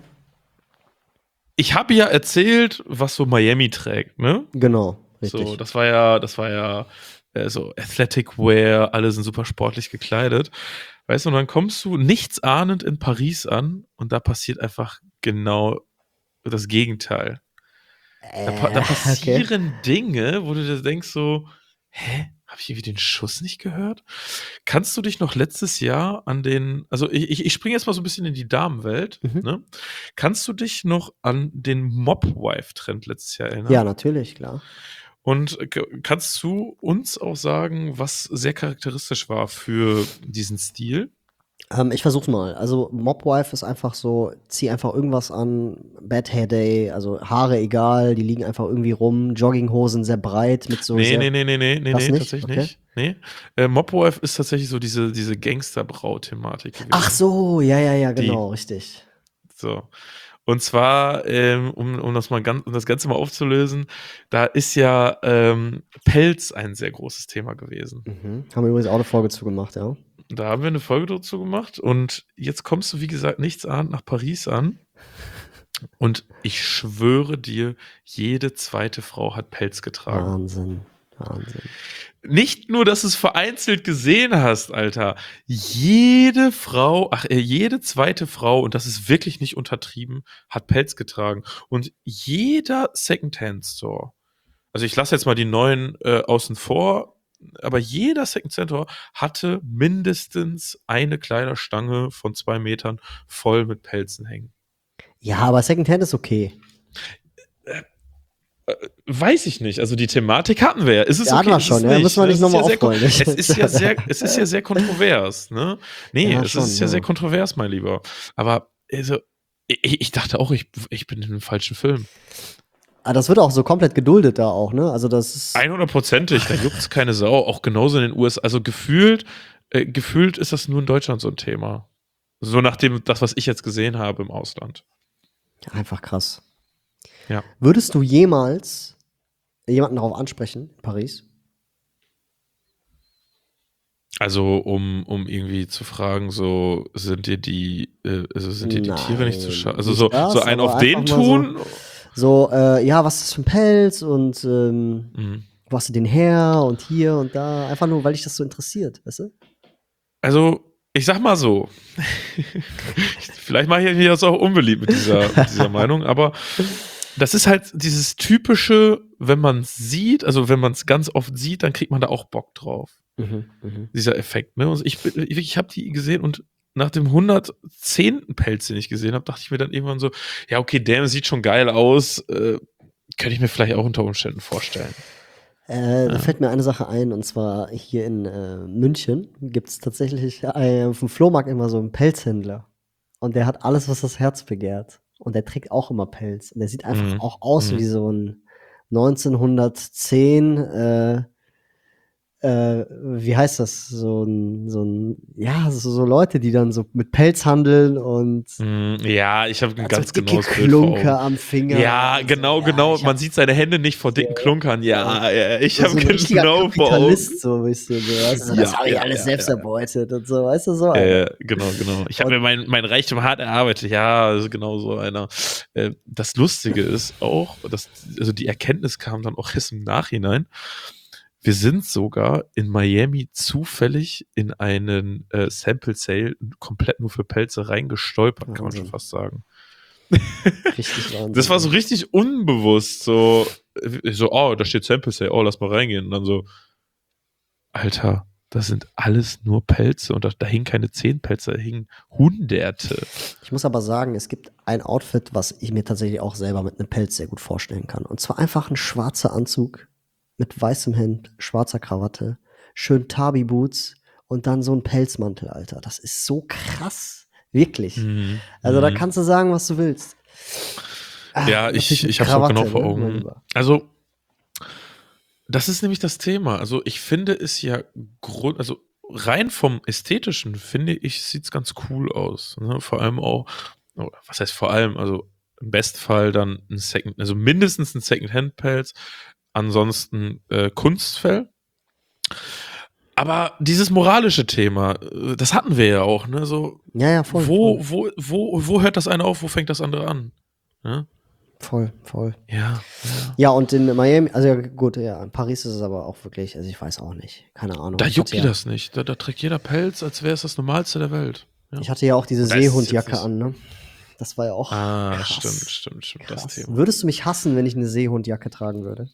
[SPEAKER 2] Ich habe ja erzählt, was so Miami trägt, ne?
[SPEAKER 1] Genau,
[SPEAKER 2] So,
[SPEAKER 1] richtig.
[SPEAKER 2] das war ja, das war ja äh, so Athletic Wear, alle sind super sportlich gekleidet. Weißt du, und dann kommst du nichtsahnend in Paris an und da passiert einfach genau das Gegenteil. Da, pa da
[SPEAKER 1] Äh, okay.
[SPEAKER 2] passieren Dinge, wo du dir denkst so, hä? Habe ich irgendwie den Schuss nicht gehört? Kannst du dich noch letztes Jahr an den, also ich, ich, ich springe jetzt mal so ein bisschen in die Damenwelt,
[SPEAKER 1] Mhm.
[SPEAKER 2] ne? Kannst du dich noch an den Mob-Wife-Trend letztes Jahr erinnern?
[SPEAKER 1] Ja, natürlich, klar.
[SPEAKER 2] Und k- kannst du uns auch sagen, was sehr charakteristisch war für diesen Stil?
[SPEAKER 1] Ähm, ich versuch's mal. Also Mobwife ist einfach so, zieh einfach irgendwas an, Bad Hair Day, also Haare egal, die liegen einfach irgendwie rum, Jogginghosen sehr breit mit so
[SPEAKER 2] Nee,
[SPEAKER 1] sehr.
[SPEAKER 2] nee, nee, nee, nee, nee,
[SPEAKER 1] Das
[SPEAKER 2] nee,
[SPEAKER 1] nicht?
[SPEAKER 2] tatsächlich
[SPEAKER 1] Okay.
[SPEAKER 2] nicht. Nee. Äh, Mobwife ist tatsächlich so diese, diese Gangsterbraut-Thematik gewesen.
[SPEAKER 1] Ach so, ja, ja, ja,
[SPEAKER 2] Die-
[SPEAKER 1] genau, richtig.
[SPEAKER 2] So. Und zwar, ähm, um, um, das mal ganz, um das Ganze mal aufzulösen, da ist ja ähm, Pelz ein sehr großes Thema gewesen.
[SPEAKER 1] Mhm. Haben wir übrigens auch eine Folge zu gemacht, ja.
[SPEAKER 2] Da haben wir eine Folge dazu gemacht und jetzt kommst du, wie gesagt, nichts ahnt nach Paris an. Und ich schwöre dir, jede zweite Frau hat Pelz getragen.
[SPEAKER 1] Wahnsinn, Wahnsinn.
[SPEAKER 2] Nicht nur, dass du es vereinzelt gesehen hast, Alter. Jede Frau, ach, äh, jede zweite Frau, und das ist wirklich nicht untertrieben, hat Pelz getragen. Und jeder Secondhand-Store, also ich lasse jetzt mal die neuen äh, außen vor, aber jeder Second-Hand-Store hatte mindestens eine Kleiderstange von zwei Metern voll mit Pelzen hängen.
[SPEAKER 1] Ja, aber Secondhand ist okay.
[SPEAKER 2] Weiß ich nicht. Also die Thematik hatten wir ja. Ist es
[SPEAKER 1] Ja, hatten
[SPEAKER 2] okay?
[SPEAKER 1] wir
[SPEAKER 2] Ist
[SPEAKER 1] schon,
[SPEAKER 2] es
[SPEAKER 1] ja, müssen wir nicht
[SPEAKER 2] Es ist
[SPEAKER 1] noch mal
[SPEAKER 2] ja sehr kon-
[SPEAKER 1] aufrollen.
[SPEAKER 2] Es ist ja sehr, es ist ja sehr kontrovers, ne? Nee,
[SPEAKER 1] Ja,
[SPEAKER 2] es
[SPEAKER 1] schon,
[SPEAKER 2] ist ja
[SPEAKER 1] ja.
[SPEAKER 2] sehr kontrovers, mein Lieber. Aber also, ich, ich dachte auch, ich, ich bin in einem falschen Film.
[SPEAKER 1] Ah, das wird auch so komplett geduldet da auch, ne? Also das ist.
[SPEAKER 2] hundertprozentig, da juckt's keine Sau. Auch genauso in den U S A. Also gefühlt, äh, gefühlt ist das nur in Deutschland so ein Thema. So nach dem, das, was ich jetzt gesehen habe im Ausland.
[SPEAKER 1] Einfach krass.
[SPEAKER 2] Ja.
[SPEAKER 1] Würdest du jemals jemanden darauf ansprechen in Paris?
[SPEAKER 2] Also um, um irgendwie zu fragen, so sind dir die, äh, also sind dir die Tiere nicht zu
[SPEAKER 1] Nein,
[SPEAKER 2] schade? Also
[SPEAKER 1] nicht
[SPEAKER 2] so,
[SPEAKER 1] das,
[SPEAKER 2] so einen
[SPEAKER 1] aber
[SPEAKER 2] auf den
[SPEAKER 1] einfach mal
[SPEAKER 2] tun?
[SPEAKER 1] So, äh, ja, was ist das für ein Pelz und ähm,
[SPEAKER 2] Mhm.
[SPEAKER 1] wo hast du den her und hier und da? Einfach nur, weil dich das so interessiert, weißt du?
[SPEAKER 2] Also, ich sag mal so. Vielleicht mache ich mich jetzt auch unbeliebt mit dieser, mit dieser Meinung, aber das ist halt dieses typische, wenn man es sieht, also wenn man es ganz oft sieht, dann kriegt man da auch Bock drauf.
[SPEAKER 1] Mhm, mhm.
[SPEAKER 2] Dieser Effekt, ne? Und ich, ich, ich habe die gesehen und nach dem hundertzehnten Pelz, den ich gesehen habe, dachte ich mir dann irgendwann so, ja, okay, der sieht schon geil aus, äh, könnte ich mir vielleicht auch unter Umständen vorstellen.
[SPEAKER 1] Äh, Da
[SPEAKER 2] Ja.
[SPEAKER 1] fällt mir eine Sache ein, und zwar hier in äh, München gibt es tatsächlich äh, auf dem Flohmarkt immer so einen Pelzhändler. Und der hat alles, was das Herz begehrt. Und der trägt auch immer Pelz. Und der sieht einfach
[SPEAKER 2] Mhm.
[SPEAKER 1] auch aus
[SPEAKER 2] Mhm.
[SPEAKER 1] wie so ein neunzehnhundertzehn, äh, äh, wie heißt das? So ein, so ein, ja, so, so Leute, die dann so mit Pelz handeln und
[SPEAKER 2] Mm, Ja, ich habe ein
[SPEAKER 1] hat
[SPEAKER 2] ganz
[SPEAKER 1] so dicke
[SPEAKER 2] genaues Bild vor
[SPEAKER 1] Klunker
[SPEAKER 2] Augen.
[SPEAKER 1] am Finger.
[SPEAKER 2] Ja,
[SPEAKER 1] und so.
[SPEAKER 2] genau,
[SPEAKER 1] Ja,
[SPEAKER 2] genau.
[SPEAKER 1] ich
[SPEAKER 2] Man
[SPEAKER 1] hab
[SPEAKER 2] sieht seine Hände nicht vor dicken
[SPEAKER 1] so,
[SPEAKER 2] Klunkern. Ja, ja, ich
[SPEAKER 1] so
[SPEAKER 2] habe
[SPEAKER 1] ein richtiger
[SPEAKER 2] genau vor Augen.
[SPEAKER 1] Kapitalist, so ein bisschen. So, weißt du? Das
[SPEAKER 2] Ja,
[SPEAKER 1] habe ich
[SPEAKER 2] ja,
[SPEAKER 1] alles
[SPEAKER 2] ja,
[SPEAKER 1] selbst
[SPEAKER 2] ja.
[SPEAKER 1] erbeutet und so, weißt du, so
[SPEAKER 2] Ja,
[SPEAKER 1] einer.
[SPEAKER 2] ja, genau, genau. Ich habe
[SPEAKER 1] Und-
[SPEAKER 2] mir mein, mein Reichtum hart erarbeitet. Ja, das ist genau so einer. Äh, Das Lustige ist auch, dass, also die Erkenntnis kam dann auch erst im Nachhinein. Wir sind sogar in Miami zufällig in einen äh, Sample Sale komplett nur für Pelze reingestolpert, kann man
[SPEAKER 1] Wahnsinn.
[SPEAKER 2] schon fast sagen.
[SPEAKER 1] Richtig Wahnsinn.
[SPEAKER 2] Das war so richtig unbewusst, so, äh, so, oh, da steht Sample Sale, oh, lass mal reingehen. Und dann so, Alter, das sind alles nur Pelze und da, da hingen keine zehn Pelze, da hingen Hunderte.
[SPEAKER 1] Ich muss aber sagen, es gibt ein Outfit, was ich mir tatsächlich auch selber mit einem Pelz sehr gut vorstellen kann. Und zwar einfach ein schwarzer Anzug mit weißem Hemd, schwarzer Krawatte, schön Tabi-Boots und dann so ein Pelzmantel, Alter. Das ist so krass. Wirklich.
[SPEAKER 2] Mhm.
[SPEAKER 1] Also da
[SPEAKER 2] Mhm.
[SPEAKER 1] kannst du sagen, was du willst. Ah,
[SPEAKER 2] Ja,
[SPEAKER 1] natürlich
[SPEAKER 2] ich,
[SPEAKER 1] mit
[SPEAKER 2] ich hab's auch genau
[SPEAKER 1] Krawatte,
[SPEAKER 2] vor
[SPEAKER 1] ne, mein
[SPEAKER 2] Augen.
[SPEAKER 1] Lieber.
[SPEAKER 2] Also, das ist nämlich das Thema. Also, ich finde es ja Grund, also rein vom Ästhetischen finde ich, sieht's ganz cool aus. Ne? Vor allem auch, oh, was heißt vor allem, also im Bestfall dann ein Second, also mindestens ein Second-Hand-Pelz, ansonsten äh, Kunstfell. Aber dieses moralische Thema, äh, das hatten wir ja auch, ne? So,
[SPEAKER 1] Ja, ja, voll.
[SPEAKER 2] wo,
[SPEAKER 1] voll,
[SPEAKER 2] wo, wo, wo hört das eine auf, wo fängt das andere an? Ne?
[SPEAKER 1] voll, voll.
[SPEAKER 2] Ja, ja.
[SPEAKER 1] Ja, und in Miami, also ja, gut, ja, in Paris ist es aber auch wirklich, also ich weiß auch nicht, keine Ahnung.
[SPEAKER 2] Da
[SPEAKER 1] Ich
[SPEAKER 2] juckt
[SPEAKER 1] hatte
[SPEAKER 2] die
[SPEAKER 1] ja,
[SPEAKER 2] das nicht. Da, da trägt jeder Pelz, als wäre es das Normalste der Welt. Ja.
[SPEAKER 1] Ich hatte ja auch diese
[SPEAKER 2] Da ist es
[SPEAKER 1] Seehundjacke
[SPEAKER 2] jetzt nicht-
[SPEAKER 1] an, ne? Das war ja auch
[SPEAKER 2] Ah,
[SPEAKER 1] krass.
[SPEAKER 2] stimmt, stimmt, stimmt, das
[SPEAKER 1] Krass.
[SPEAKER 2] Thema.
[SPEAKER 1] Würdest du mich hassen, wenn ich eine Seehundjacke tragen würde?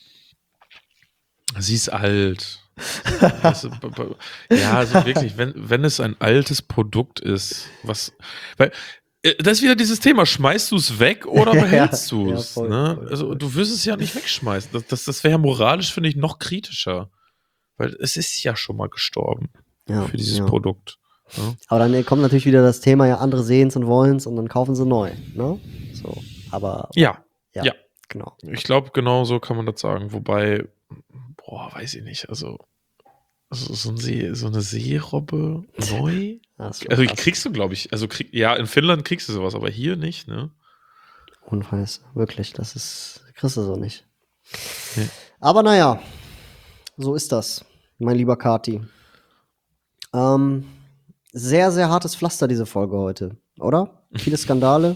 [SPEAKER 2] Sie ist alt. Weißt du, b- b- ja, also wirklich, wenn, wenn es ein altes Produkt ist, was, weil, äh, das ist wieder dieses Thema, schmeißt du es weg oder
[SPEAKER 1] Ja,
[SPEAKER 2] behältst
[SPEAKER 1] ja,
[SPEAKER 2] du es?
[SPEAKER 1] voll,
[SPEAKER 2] Ne?
[SPEAKER 1] voll,
[SPEAKER 2] Also
[SPEAKER 1] voll.
[SPEAKER 2] du wirst es ja nicht wegschmeißen. Das, das, das wäre ja moralisch, finde ich, noch kritischer. Weil es ist ja schon mal gestorben
[SPEAKER 1] Ja,
[SPEAKER 2] für dieses
[SPEAKER 1] ja.
[SPEAKER 2] Produkt. Ja.
[SPEAKER 1] Aber dann kommt natürlich wieder das Thema, ja, andere sehen's und wollen's und dann kaufen sie neu, ne? So, aber
[SPEAKER 2] Ja,
[SPEAKER 1] ja,
[SPEAKER 2] ja.
[SPEAKER 1] genau.
[SPEAKER 2] Ich glaube, genau so kann man das sagen. Wobei, boah, weiß ich nicht. Also, so, so, ein See, so eine Seerobbe neu?
[SPEAKER 1] Das ist schon
[SPEAKER 2] Also,
[SPEAKER 1] krass.
[SPEAKER 2] kriegst du, glaube ich. Also, krieg, ja, in Finnland kriegst du sowas, aber hier nicht, ne?
[SPEAKER 1] Unfalls, wirklich, das ist, kriegst du so nicht.
[SPEAKER 2] Nee.
[SPEAKER 1] Aber naja, so ist das, mein lieber Kati. Ähm, sehr, sehr hartes Pflaster, diese Folge heute, oder? Viele Skandale.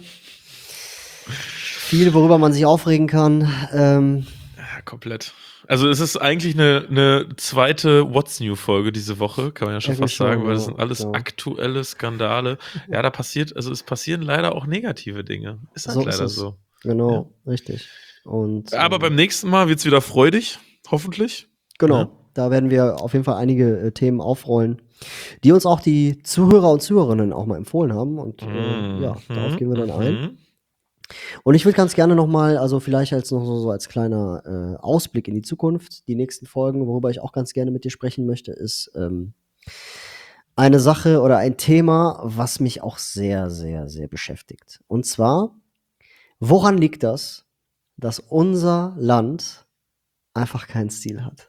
[SPEAKER 1] Viel, worüber man sich aufregen kann. Ähm,
[SPEAKER 2] Ja, komplett. Also, es ist eigentlich eine, eine zweite What's New-Folge diese Woche, kann man ja schon
[SPEAKER 1] Irgendwie
[SPEAKER 2] fast sagen,
[SPEAKER 1] schon,
[SPEAKER 2] weil das
[SPEAKER 1] ja,
[SPEAKER 2] sind alles
[SPEAKER 1] genau.
[SPEAKER 2] aktuelle Skandale. Ja, da passiert, also es passieren leider auch negative Dinge. Ist halt
[SPEAKER 1] So ist
[SPEAKER 2] leider
[SPEAKER 1] es.
[SPEAKER 2] so.
[SPEAKER 1] Genau, richtig. Und,
[SPEAKER 2] Aber
[SPEAKER 1] ähm,
[SPEAKER 2] beim nächsten Mal wird es wieder freudig, hoffentlich.
[SPEAKER 1] genau,
[SPEAKER 2] Ne?
[SPEAKER 1] da werden wir auf jeden Fall einige äh, Themen aufrollen, die uns auch die Zuhörer und Zuhörerinnen auch mal empfohlen haben. Und äh, ja, darauf
[SPEAKER 2] Mhm,
[SPEAKER 1] gehen wir dann ein.
[SPEAKER 2] mhm.
[SPEAKER 1] Und ich würde ganz gerne noch mal, also vielleicht als noch so, so als kleiner äh, Ausblick in die Zukunft, die nächsten Folgen, worüber ich auch ganz gerne mit dir sprechen möchte, ist ähm, eine Sache oder ein Thema, was mich auch sehr, sehr, sehr beschäftigt. Und zwar, woran liegt das, dass unser Land einfach keinen Stil hat?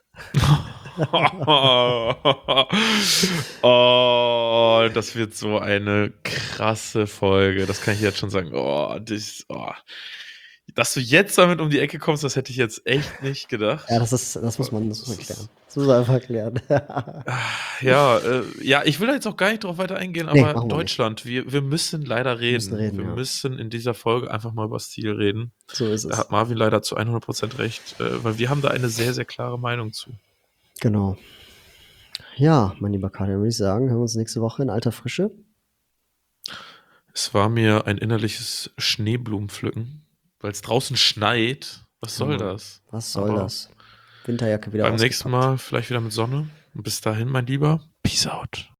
[SPEAKER 2] Oh, das wird so eine krasse Folge. Das kann ich jetzt schon sagen. Oh, das, oh. Dass du jetzt damit um die Ecke kommst, das hätte ich jetzt echt nicht gedacht.
[SPEAKER 1] Ja, das ist, das muss man, das muss man
[SPEAKER 2] Das
[SPEAKER 1] klären.
[SPEAKER 2] ist,
[SPEAKER 1] Das muss man einfach klären.
[SPEAKER 2] ja, äh, ja, ich will da jetzt auch gar nicht drauf weiter eingehen,
[SPEAKER 1] Nee,
[SPEAKER 2] aber
[SPEAKER 1] machen wir nicht.
[SPEAKER 2] Deutschland, wir, wir müssen leider
[SPEAKER 1] Wir müssen
[SPEAKER 2] reden.
[SPEAKER 1] reden,
[SPEAKER 2] Wir
[SPEAKER 1] ja.
[SPEAKER 2] müssen in dieser Folge einfach mal über Stil reden.
[SPEAKER 1] So ist
[SPEAKER 2] Da
[SPEAKER 1] es.
[SPEAKER 2] hat Marvin leider zu hundert Prozent recht, äh, weil wir haben da eine sehr, sehr klare Meinung zu.
[SPEAKER 1] Genau. Ja, mein lieber Karl, dann würde ich sagen, hören wir uns nächste Woche in alter Frische.
[SPEAKER 2] Es war mir ein innerliches Schneeblumenpflücken, weil es draußen schneit. Was soll
[SPEAKER 1] Ja,
[SPEAKER 2] das?
[SPEAKER 1] was soll
[SPEAKER 2] Aber
[SPEAKER 1] das? Winterjacke wieder
[SPEAKER 2] beim nächsten
[SPEAKER 1] ausgepackt.
[SPEAKER 2] Mal vielleicht wieder mit Sonne. Und bis dahin, mein Lieber, Peace out.